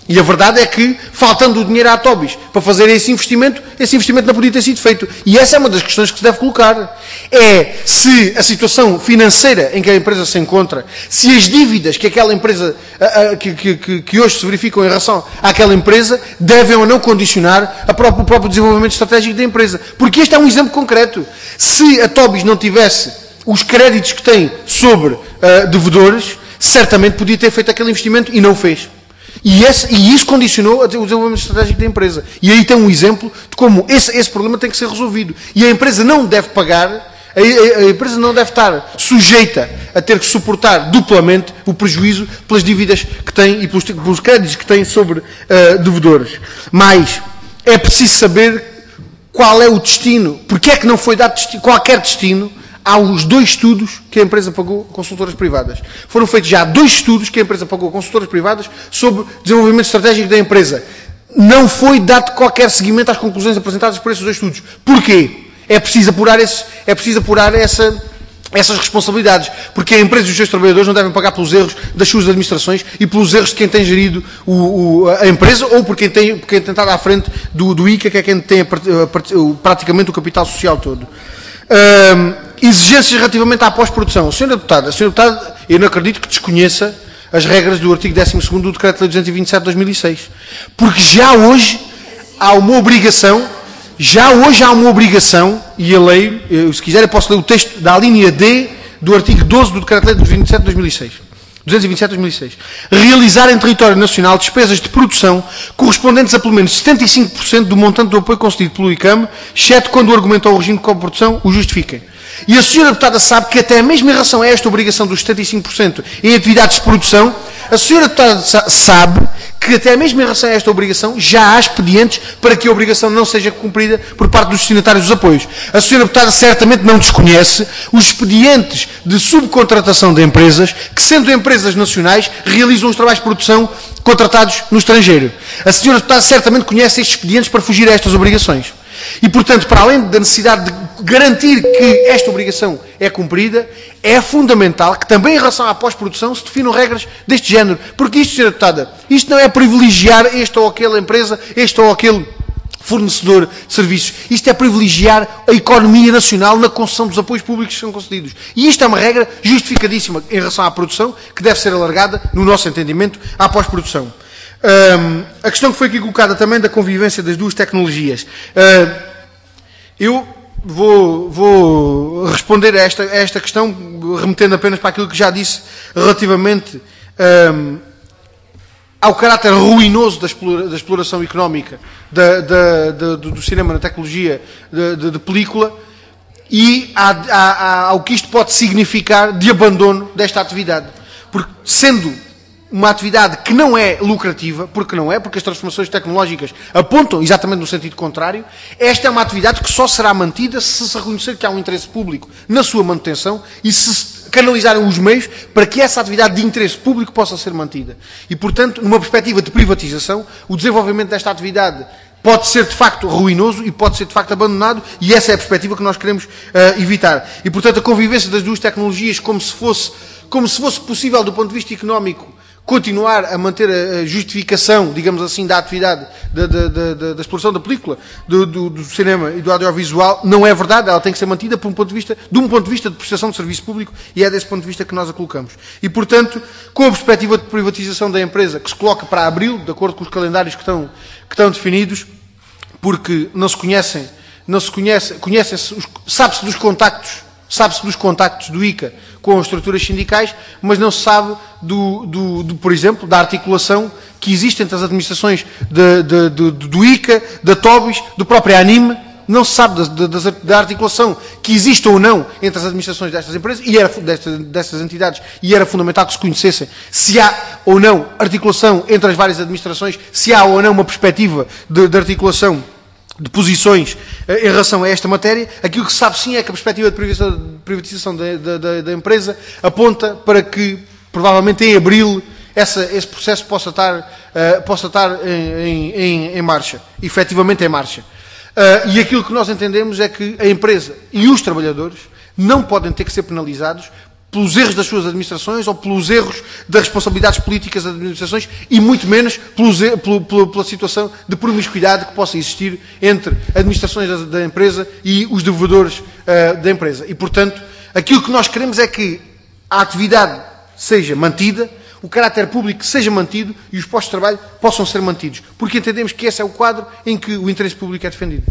E a verdade é que, faltando o dinheiro à Tobis para fazer esse investimento, esse investimento não podia ter sido feito. E essa é uma das questões que se deve colocar. É se a situação financeira em que a empresa se encontra, se as dívidas que aquela empresa, que, que, que hoje se verificam em relação àquela empresa, devem ou não condicionar a próprio, o próprio desenvolvimento estratégico da empresa. Porque este é um exemplo concreto. Se a Tobis não tivesse os créditos que tem sobre uh, devedores, certamente podia ter feito aquele investimento e não fez. E, esse, e isso condicionou o desenvolvimento estratégico da empresa. E aí tem um exemplo de como esse, esse problema tem que ser resolvido. E a empresa não deve pagar, a, a, a empresa não deve estar sujeita a ter que suportar duplamente o prejuízo pelas dívidas que tem e pelos, pelos créditos que tem sobre uh, devedores. Mas é preciso saber qual é o destino, porque é que não foi dado destino, qualquer destino aos dois estudos que a empresa pagou a consultoras privadas. Foram feitos já dois estudos que a empresa pagou a consultoras privadas sobre desenvolvimento estratégico da empresa. Não foi dado qualquer seguimento às conclusões apresentadas por esses dois estudos. Porquê? É preciso apurar, esse, é preciso apurar essa, essas responsabilidades. Porque a empresa e os seus trabalhadores não devem pagar pelos erros das suas administrações e pelos erros de quem tem gerido o, o, a empresa ou por quem tem, por quem tem estado à frente do, do I C A, que é quem tem a, a, praticamente o capital social todo. Um, exigências relativamente à pós-produção. Senhora Deputada, Senhora Deputada, eu não acredito que desconheça as regras do artigo décimo segundo do Decreto-Lei duzentos e vinte e sete de dois mil e seis. Porque já hoje há uma obrigação, já hoje há uma obrigação, e a lei, eu, se quiser eu posso ler o texto da linha D do artigo doze do Decreto-Lei duzentos e vinte e sete de dois mil e seis. duzentos e vinte e sete de dois mil e seis. Realizar em território nacional despesas de produção correspondentes a pelo menos setenta e cinco por cento do montante do apoio concedido pelo I C A M, exceto quando o argumento ao regime de coprodução o justifiquem. E a senhora deputada sabe que até mesmo em relação a esta obrigação dos setenta e cinco por cento em atividades de produção, a senhora deputada sabe que até mesmo em relação a esta obrigação já há expedientes para que a obrigação não seja cumprida por parte dos destinatários dos apoios. A senhora deputada certamente não desconhece os expedientes de subcontratação de empresas que, sendo empresas nacionais, realizam os trabalhos de produção contratados no estrangeiro. A senhora deputada certamente conhece estes expedientes para fugir a estas obrigações. E, portanto, para além da necessidade de garantir que esta obrigação é cumprida, é fundamental que também em relação à pós-produção se definam regras deste género. Porque isto, senhora Deputada, isto não é privilegiar esta ou aquela empresa, este ou aquele fornecedor de serviços. Isto é privilegiar a economia nacional na concessão dos apoios públicos que são concedidos. E isto é uma regra justificadíssima em relação à produção, que deve ser alargada, no nosso entendimento, à pós-produção. Um, a questão que foi aqui colocada também da convivência das duas tecnologias. Uh, eu vou, vou responder a esta, a esta questão remetendo apenas para aquilo que já disse relativamente um, ao caráter ruinoso da, explora, da exploração económica da, da, da, do cinema na tecnologia de, de, de película e a, a, a, ao que isto pode significar de abandono desta atividade. Porque sendo uma atividade que não é lucrativa, porque não é, porque as transformações tecnológicas apontam exatamente no sentido contrário, esta é uma atividade que só será mantida se se reconhecer que há um interesse público na sua manutenção e se canalizarem os meios para que essa atividade de interesse público possa ser mantida. E, portanto, numa perspectiva de privatização, o desenvolvimento desta atividade pode ser de facto ruinoso e pode ser de facto abandonado, e essa é a perspectiva que nós queremos uh, evitar. E, portanto, a convivência das duas tecnologias como se fosse, como se fosse possível do ponto de vista económico continuar a manter a justificação, digamos assim, da atividade da, da, da, da exploração da película, do, do, do cinema e do audiovisual, não é verdade. Ela tem que ser mantida por um ponto de vista, de um ponto de vista de prestação de serviço público, e é desse ponto de vista que nós a colocamos. E, portanto, com a perspectiva de privatização da empresa, que se coloca para abril, de acordo com os calendários que estão, que estão definidos, porque não se conhecem, não se conhece, conhecem-se, sabe-se dos contactos, sabe-se dos contactos do I C A com as estruturas sindicais, mas não se sabe, do, do, do, por exemplo, da articulação que existe entre as administrações de, de, de, de, do I C A, da Tobis, do próprio ANIME. Não se sabe da, da, da articulação que existe ou não entre as administrações destas empresas e era, destas, destas entidades, e era fundamental que se conhecessem se há ou não articulação entre as várias administrações, se há ou não uma perspectiva de, de articulação de posições em relação a esta matéria. Aquilo que se sabe sim é que a perspectiva de privatização da, da, da empresa aponta para que, provavelmente em abril, essa, esse processo possa estar, uh, possa estar em, em, em marcha, efetivamente em marcha. Uh, e aquilo que nós entendemos é que a empresa e os trabalhadores não podem ter que ser penalizados pelos erros das suas administrações ou pelos erros das responsabilidades políticas das administrações e muito menos pelos, pela, pela, pela situação de promiscuidade que possa existir entre administrações da, da empresa e os devedores uh, da empresa. E, portanto, aquilo que nós queremos é que a atividade seja mantida, o caráter público seja mantido e os postos de trabalho possam ser mantidos, porque entendemos que esse é o quadro em que o interesse público é defendido.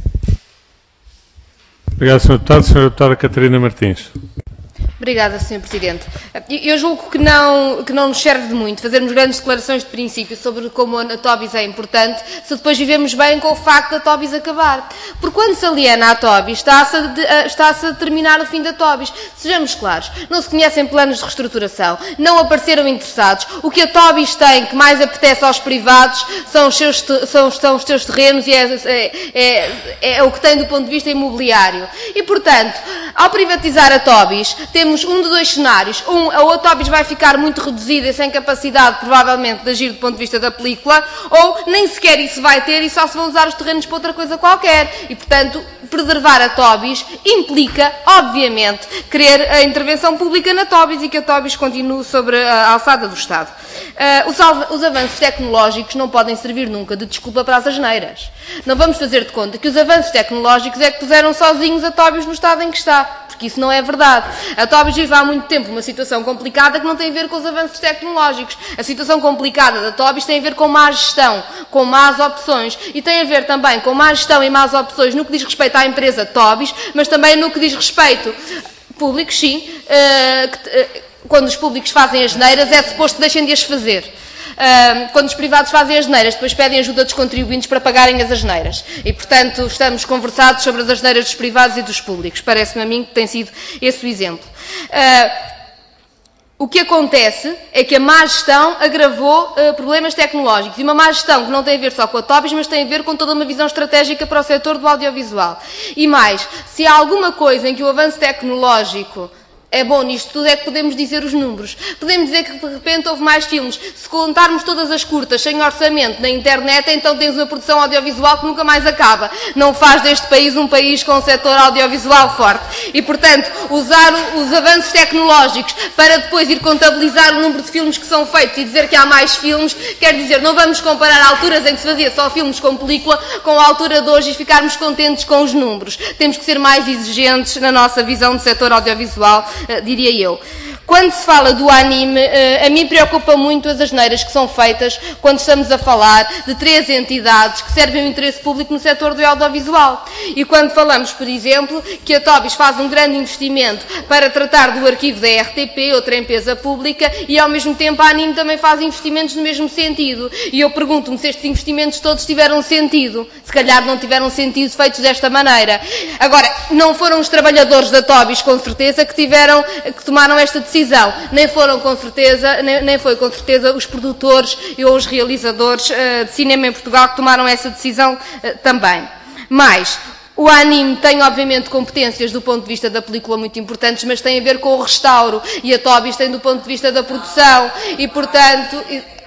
Obrigado, senhor Deputado. senhora Deputada Catarina Martins. Obrigada, senhor Presidente. Eu julgo que não, que não nos serve de muito fazermos grandes declarações de princípio sobre como a Tobis é importante, se depois vivemos bem com o facto da Tobis acabar. Porque quando se aliena a Tobis, está-se a, está-se a terminar o fim da Tobis. Sejamos claros, não se conhecem planos de reestruturação, não apareceram interessados. O que a Tobis tem, que mais apetece aos privados, são os seus, são, são os seus terrenos e é, é, é, é o que tem do ponto de vista imobiliário. E, portanto, ao privatizar a Tobis, temos um de dois cenários. Um, a Tobis vai ficar muito reduzida e sem capacidade, provavelmente, de agir do ponto de vista da película, ou nem sequer isso vai ter e só se vão usar os terrenos para outra coisa qualquer. E, portanto, preservar a Tobis implica, obviamente, querer a intervenção pública na Tobis e que a Tobis continue sobre a alçada do Estado. Uh, os, os avanços tecnológicos não podem servir nunca de desculpa para as asneiras. Não vamos fazer de conta que os avanços tecnológicos é que puseram sozinhos a Tobis no estado em que está. Porque isso não é verdade. A Tobis vive há muito tempo uma situação complicada que não tem a ver com os avanços tecnológicos. A situação complicada da Tobis tem a ver com má gestão, com más opções e tem a ver também com má gestão e más opções no que diz respeito à empresa Tobis, mas também no que diz respeito públicos, sim, uh, que, uh, quando os públicos fazem as neiras é suposto que deixem de as fazer. Uh, quando os privados fazem as asneiras, depois pedem ajuda dos contribuintes para pagarem as asneiras. E, portanto, estamos conversados sobre as asneiras dos privados e dos públicos. Parece-me a mim que tem sido esse o exemplo. Uh, o que acontece é que a má gestão agravou uh, problemas tecnológicos. E uma má gestão que não tem a ver só com a Tobis, mas tem a ver com toda uma visão estratégica para o setor do audiovisual. E mais, se há alguma coisa em que o avanço tecnológico é bom nisto tudo, é que podemos dizer os números. Podemos dizer que de repente houve mais filmes. Se contarmos todas as curtas sem orçamento na internet, então temos uma produção audiovisual que nunca mais acaba. Não faz deste país um país com um setor audiovisual forte. E, portanto, usar os avanços tecnológicos para depois ir contabilizar o número de filmes que são feitos e dizer que há mais filmes, quer dizer, não vamos comparar alturas em que se fazia só filmes com película com a altura de hoje e ficarmos contentes com os números. Temos que ser mais exigentes na nossa visão do setor audiovisual, Uh, diria eu. Quando se fala do anime, uh, a mim preocupa muito as asneiras que são feitas quando estamos a falar de três entidades que servem o interesse público no setor do audiovisual. E quando falamos, por exemplo, que a Tobis faz um grande investimento para tratar do arquivo da R T P, outra empresa pública, e ao mesmo tempo a Anime também faz investimentos no mesmo sentido. E eu pergunto-me se estes investimentos todos tiveram sentido. Se calhar não tiveram sentido feitos desta maneira. Agora, não foram os trabalhadores da Tobis, com certeza, que tiveram, que tomaram esta decisão. Nem foram com certeza, nem, nem foi com certeza os produtores ou os realizadores uh, de cinema em Portugal que tomaram essa decisão uh, também. Mas o anime tem, obviamente, competências do ponto de vista da película muito importantes, mas tem a ver com o restauro. E a Tobis tem do ponto de vista da produção. E, portanto,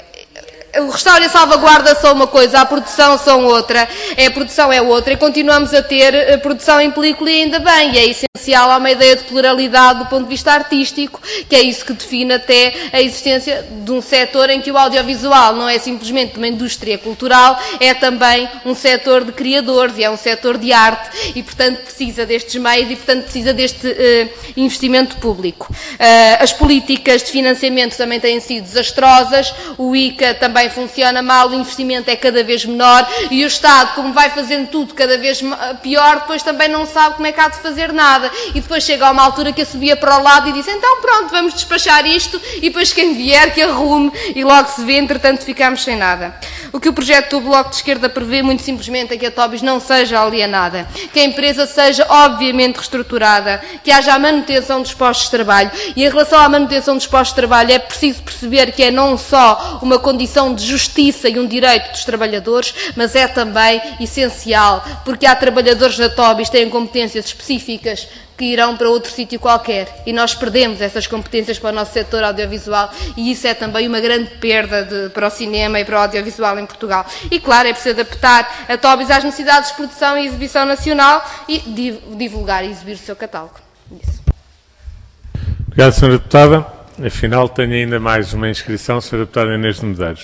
o restauro e a salvaguarda são uma coisa, a produção são outra. É, a produção é outra. E continuamos a ter a produção em película e ainda bem. E é essencial há uma ideia de pluralidade do ponto de vista artístico, que é isso que define até a existência de um setor em que o audiovisual não é simplesmente uma indústria cultural, é também um setor de criadores e é um setor de arte e, portanto, precisa destes meios e, portanto, precisa deste uh, investimento público. Uh, as políticas de financiamento também têm sido desastrosas, o I C A também funciona mal, o investimento é cada vez menor e o Estado, como vai fazendo tudo cada vez pior, depois também não sabe como é que há de fazer nada. E depois chega a uma altura que a subia para o lado e diz, então pronto, vamos despachar isto e depois quem vier que arrume e logo se vê, entretanto ficamos sem nada. O que o projeto do Bloco de Esquerda prevê muito simplesmente é que a Tobis não seja alienada, que a empresa seja obviamente reestruturada, que haja a manutenção dos postos de trabalho e em relação à manutenção dos postos de trabalho é preciso perceber que é não só uma condição de justiça e um direito dos trabalhadores, mas é também essencial, porque há trabalhadores da Tobis que têm competências específicas que irão para outro sítio qualquer e nós perdemos essas competências para o nosso setor audiovisual e isso é também uma grande perda de, para o cinema e para o audiovisual em Portugal. E claro, é preciso adaptar a Tobis às necessidades de produção e exibição nacional e divulgar e exibir o seu catálogo. Isso. Obrigado, senhora Deputada. Afinal, tenho ainda mais uma inscrição, senhora Deputada Inês de Medeiros.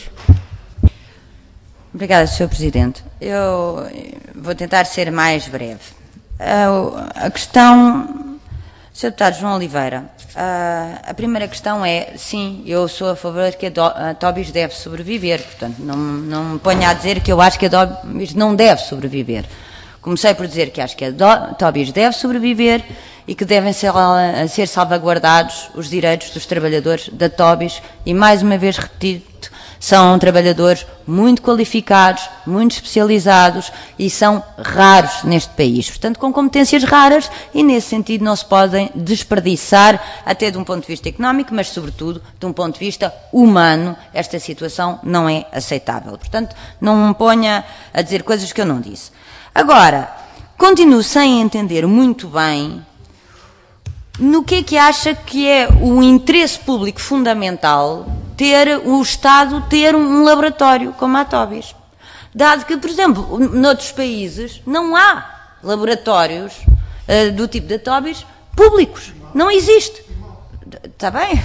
Obrigada, senhor Presidente. Eu vou tentar ser mais breve. A, a questão, senhor Deputado João Oliveira, a, a primeira questão é, sim, eu sou a favor que a, do, a Tobis deve sobreviver, portanto, não, não me ponha a dizer que eu acho que a Tobis não deve sobreviver. Comecei por dizer que acho que a do, Tobis deve sobreviver e que devem ser, ser salvaguardados os direitos dos trabalhadores da Tobis e, mais uma vez repetido, são trabalhadores muito qualificados, muito especializados e são raros neste país. Portanto, com competências raras e, nesse sentido, não se podem desperdiçar, até de um ponto de vista económico, mas, sobretudo, de um ponto de vista humano. Esta situação não é aceitável. Portanto, não me ponha a dizer coisas que eu não disse. Agora, continuo sem entender muito bem no que é que acha que é o interesse público fundamental ter o Estado ter um laboratório como a Tobis. Dado que, por exemplo, noutros países não há laboratórios uh, do tipo da Tobis públicos. Não existe. Está bem?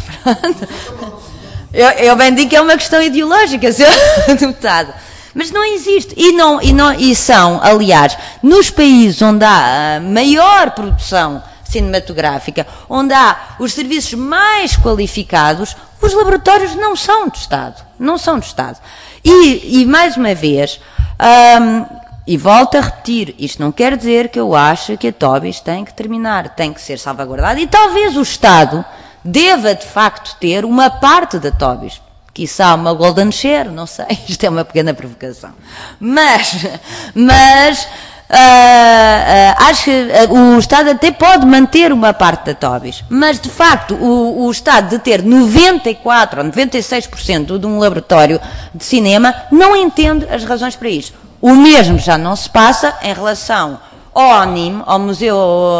eu, eu bem digo que é uma questão ideológica, senhor Deputado. Mas não existe. E, não, e, não, e são, aliás, nos países onde há a maior produção cinematográfica, onde há os serviços mais qualificados, os laboratórios não são do Estado. Não são do Estado. E, e mais uma vez, hum, e volto a repetir, isto não quer dizer que eu acho que a Tobis tem que terminar, tem que ser salvaguardada, e talvez o Estado deva, de facto, ter uma parte da Tobis. Quiçá uma golden share, não sei, isto é uma pequena provocação. Mas, mas, Uh, uh, acho que uh, o Estado até pode manter uma parte da Tobis, mas de facto o, o Estado de ter noventa e quatro ou noventa e seis por cento de um laboratório de cinema não entende as razões para isso. O mesmo já não se passa em relação ao O N I M, ao Museu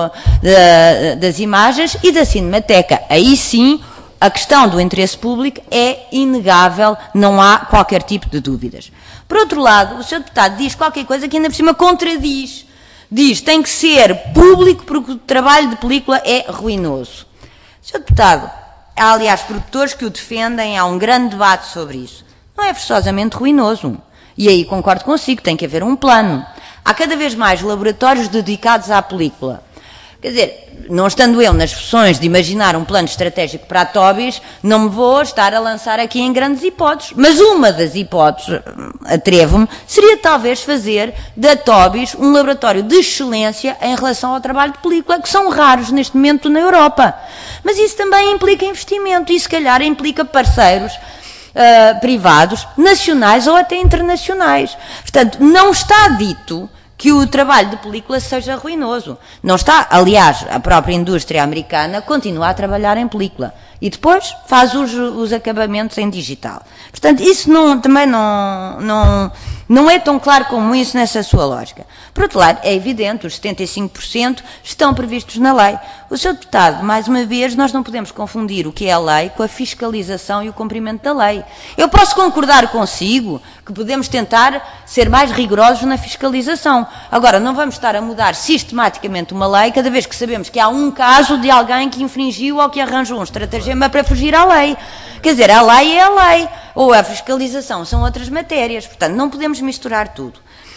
uh, das Imagens e da Cinemateca. Aí sim a questão do interesse público é inegável, não há qualquer tipo de dúvidas. Por outro lado, o senhor Deputado diz qualquer coisa que ainda por cima contradiz. Diz que tem que ser público porque o trabalho de película é ruinoso. senhor Deputado, há aliás produtores que o defendem, há um grande debate sobre isso. Não é forçosamente ruinoso. E aí concordo consigo, tem que haver um plano. Há cada vez mais laboratórios dedicados à película. Quer dizer, não estando eu nas funções de imaginar um plano estratégico para a Tobis, não me vou estar a lançar aqui em grandes hipóteses. Mas uma das hipóteses, atrevo-me, seria talvez fazer da Tobis um laboratório de excelência em relação ao trabalho de película, que são raros neste momento na Europa. Mas isso também implica investimento e se calhar implica parceiros uh, privados, nacionais ou até internacionais. Portanto, não está dito que o trabalho de película seja ruinoso. Não está, aliás, a própria indústria americana continua a trabalhar em película e depois faz os, os acabamentos em digital. Portanto, isso não, também não, não, não é tão claro como isso nessa sua lógica. Por outro lado, é evidente, os setenta e cinco por cento estão previstos na lei. O senhor Deputado, mais uma vez, nós não podemos confundir o que é a lei com a fiscalização e o cumprimento da lei. Eu posso concordar consigo que podemos tentar ser mais rigorosos na fiscalização. Agora, não vamos estar a mudar sistematicamente uma lei cada vez que sabemos que há um caso de alguém que infringiu ou que arranjou um estratagema para fugir à lei. Quer dizer, a lei é a lei, ou a fiscalização são outras matérias. Portanto, não podemos misturar tudo.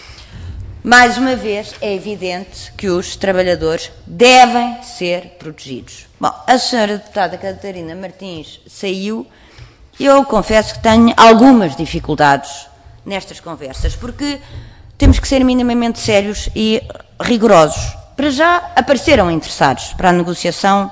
Mais uma vez, é evidente que os trabalhadores devem ser protegidos. Bom, a senhora deputada Catarina Martins saiu e eu confesso que tenho algumas dificuldades nestas conversas, porque temos que ser minimamente sérios e rigorosos. Para já, apareceram interessados para a negociação,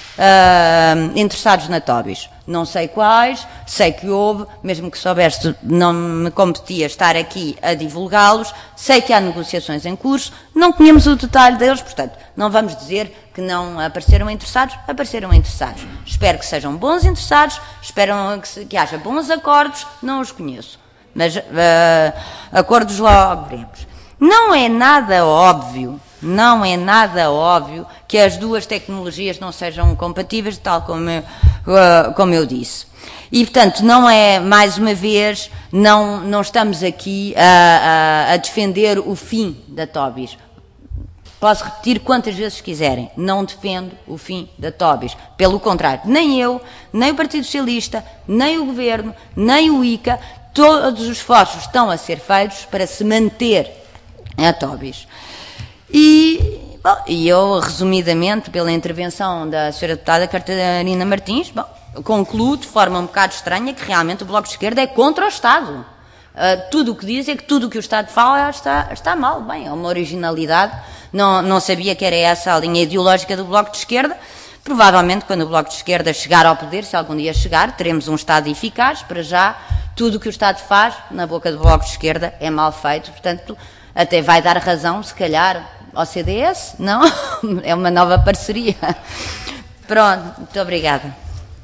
uh, interessados na Tobis. Não sei quais, sei que houve, mesmo que soubesse, não me competia estar aqui a divulgá-los, sei que há negociações em curso, não conhecemos o detalhe deles, portanto, não vamos dizer que não apareceram interessados, apareceram interessados. Espero que sejam bons interessados, espero que, se, que haja bons acordos, não os conheço, mas uh, acordos logo veremos. Não é nada óbvio, não é nada óbvio que as duas tecnologias não sejam compatíveis, tal como eu, uh, como eu disse. E, portanto, não é, mais uma vez, não, não estamos aqui a, a, a defender o fim da Tobis. Posso repetir quantas vezes quiserem. Não defendo o fim da Tobis. Pelo contrário, nem eu, nem o Partido Socialista, nem o Governo, nem o I C A, todos os esforços estão a ser feitos para se manter a Tobis. E, bom, e eu, resumidamente, pela intervenção da senhora deputada Catarina Martins, bom, concluo de forma um bocado estranha que realmente o Bloco de Esquerda é contra o Estado. Uh, tudo o que diz é que tudo o que o Estado fala está, está mal. Bem, é uma originalidade. Não, não sabia que era essa a linha ideológica do Bloco de Esquerda. Provavelmente, quando o Bloco de Esquerda chegar ao poder, se algum dia chegar, teremos um Estado eficaz. Para já, tudo o que o Estado faz, na boca do Bloco de Esquerda, é mal feito. Portanto, até vai dar razão, se calhar, ao C D S, não? É uma nova parceria. Pronto, muito obrigada.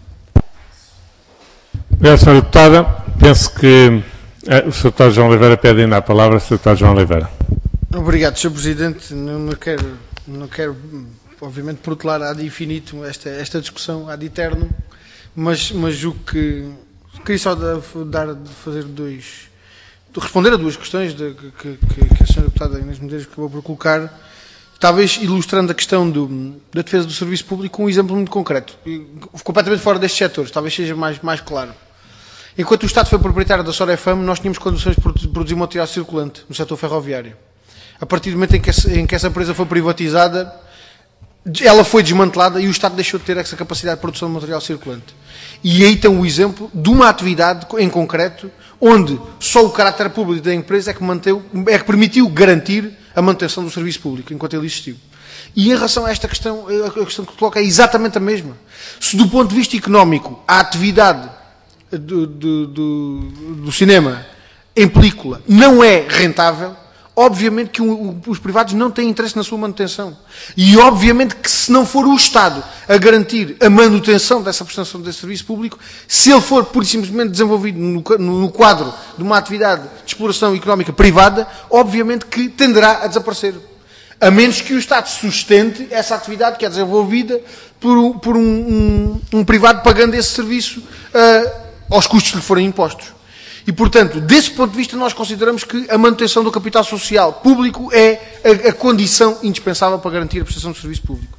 Obrigado, senhora Deputada. Penso que eh, o senhor Deputado João Oliveira pede ainda a palavra, senhor Deputado João Oliveira. Obrigado, senhor Presidente. Não, não, quero, não quero, obviamente, protelar ad infinito esta, esta discussão ad eterno, mas, mas julgo que queria só dar, fazer dois, responder a duas questões de, que, que, que a senhora Deputada Inês Medeiros acabou por colocar, talvez ilustrando a questão do, da defesa do serviço público com um exemplo muito concreto, completamente fora destes setores, talvez seja mais, mais claro. Enquanto o Estado foi proprietário da Sorefam, nós tínhamos condições de produzir material circulante no setor ferroviário. A partir do momento em que, essa, em que essa empresa foi privatizada, ela foi desmantelada e o Estado deixou de ter essa capacidade de produção de material circulante. E aí tem um exemplo de uma atividade em concreto, onde só o caráter público da empresa é que, manteu, é que permitiu garantir a manutenção do serviço público, enquanto ele existiu. E em relação a esta questão, a questão que coloca é exatamente a mesma. Se do ponto de vista económico a atividade do, do, do, do cinema em película não é rentável, obviamente que o, os privados não têm interesse na sua manutenção. E obviamente que se não for o Estado a garantir a manutenção dessa prestação desse serviço público, se ele for pura e simplesmente desenvolvido no, no, no quadro de uma atividade de exploração económica privada, obviamente que tenderá a desaparecer. A menos que o Estado sustente essa atividade que é desenvolvida por, por um, um, um privado pagando esse serviço uh, aos custos que lhe forem impostos. E, portanto, desse ponto de vista, nós consideramos que a manutenção do capital social público é a, a condição indispensável para garantir a prestação de serviço público.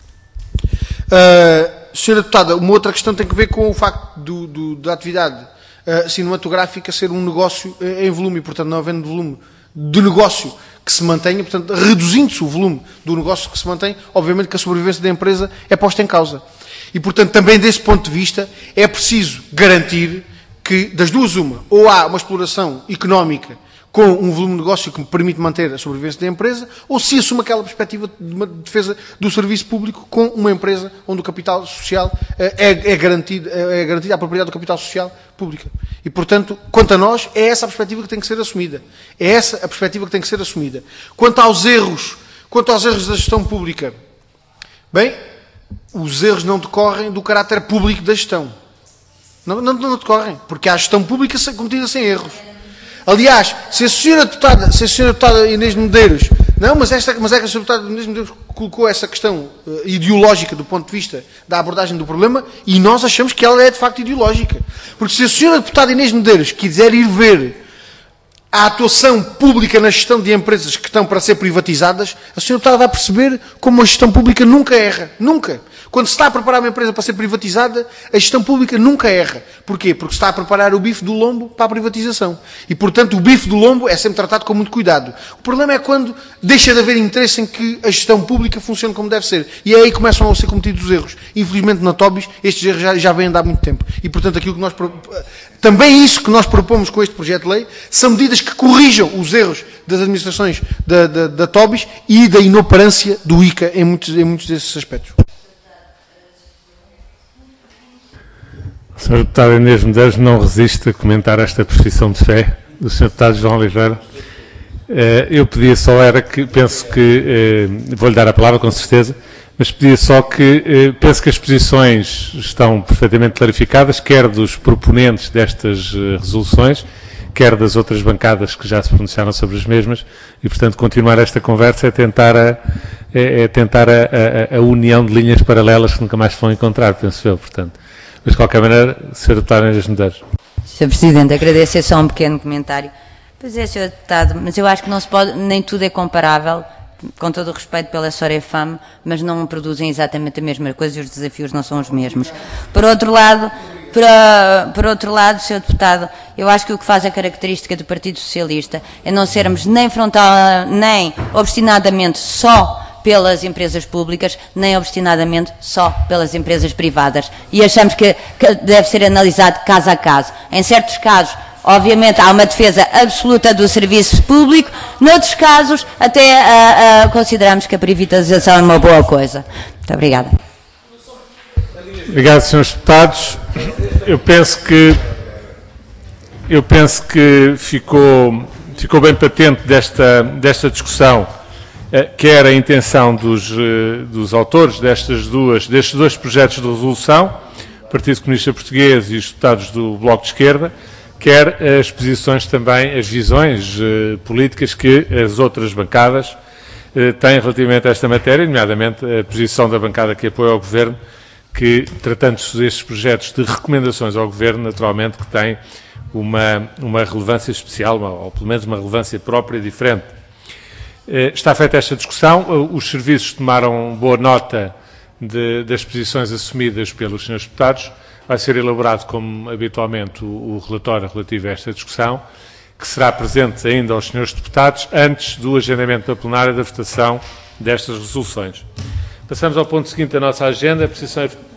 Uh, senhora Deputada, uma outra questão tem que ver com o facto do, do, da atividade uh, cinematográfica ser um negócio uh, em volume, e, portanto, não havendo volume de negócio que se mantenha, portanto, reduzindo-se o volume do negócio que se mantém, obviamente que a sobrevivência da empresa é posta em causa. E, portanto, também desse ponto de vista, é preciso garantir que, das duas, uma, ou há uma exploração económica com um volume de negócio que permite manter a sobrevivência da empresa, ou se assume aquela perspectiva de uma defesa do serviço público com uma empresa onde o capital social é, é, garantido, é garantida a propriedade do capital social pública. E, portanto, quanto a nós, é essa a perspectiva que tem que ser assumida. É essa a perspectiva que tem que ser assumida. Quanto aos erros, quanto aos erros da gestão pública, bem, os erros não decorrem do caráter público da gestão. Não, não, não decorrem, porque há gestão pública cometida sem erros. Aliás, se a senhora deputada, se a senhora deputada Inês Medeiros, não, mas, esta, mas é que a senhora deputada Inês Medeiros colocou essa questão uh, ideológica do ponto de vista da abordagem do problema, e nós achamos que ela é de facto ideológica. Porque se a senhora deputada Inês Medeiros quiser ir ver a atuação pública na gestão de empresas que estão para ser privatizadas, a senhora deputada vai perceber como a gestão pública nunca erra. Nunca. Quando se está a preparar uma empresa para ser privatizada, a gestão pública nunca erra. Porquê? Porque se está a preparar o bife do lombo para a privatização. E, portanto, o bife do lombo é sempre tratado com muito cuidado. O problema é quando deixa de haver interesse em que a gestão pública funcione como deve ser. E é aí que começam a ser cometidos os erros. Infelizmente, na Tobis, estes erros já, já vêm de há muito tempo. E, portanto, aquilo que nós... Também isso que nós propomos com este projeto de lei são medidas que corrijam os erros das administrações da, da, da Tobis e da inoperância do I C A em muitos, em muitos desses aspectos. A senhora Deputada Inês Medeiros não resiste a comentar esta profissão de fé do senhor Deputado João Oliveira. Eu pedia só, era que, penso que, vou-lhe dar a palavra com certeza, mas pedia só que, penso que as posições estão perfeitamente clarificadas, quer dos proponentes destas resoluções, quer das outras bancadas que já se pronunciaram sobre as mesmas, e, portanto, continuar esta conversa é tentar a, é, é tentar a, a, a união de linhas paralelas que nunca mais se vão encontrar, penso eu, portanto. Mas, de qualquer maneira, senhor Deputado Inês Medeiros. senhor Presidente, agradeço só um pequeno comentário. Pois é, senhor Deputado, mas eu acho que não se pode, nem tudo é comparável. com todo o respeito pela Sorefam, mas não produzem exatamente a mesma coisa e os desafios não são os mesmos. Por outro lado, por, por outro lado, senhor Deputado, eu acho que o que faz a característica do Partido Socialista é não sermos nem frontal, nem obstinadamente só pelas empresas públicas, nem obstinadamente só pelas empresas privadas. E achamos que, que deve ser analisado caso a caso. Em certos casos, obviamente, há uma defesa absoluta do serviço público, noutros casos, até uh, uh, consideramos que a privatização é uma boa coisa. Muito obrigada. Obrigado, senhores Deputados. Eu penso que, eu penso que ficou, ficou bem patente desta, desta discussão, quer a intenção dos, dos autores destas duas, destes dois projetos de resolução, o Partido Comunista Português e os deputados do Bloco de Esquerda, quer as posições também, as visões eh, políticas que as outras bancadas eh, têm relativamente a esta matéria, nomeadamente a posição da bancada que apoia o Governo, que, tratando-se destes projetos de recomendações ao Governo, naturalmente que tem uma, uma relevância especial, ou pelo menos uma relevância própria e diferente. Está feita esta discussão, os serviços tomaram boa nota de, das posições assumidas pelos senhores deputados. Vai ser elaborado, como habitualmente, o, o relatório relativo a esta discussão, que será presente ainda aos senhores deputados antes do agendamento da plenária da votação destas resoluções. Passamos ao ponto seguinte da nossa agenda, a posição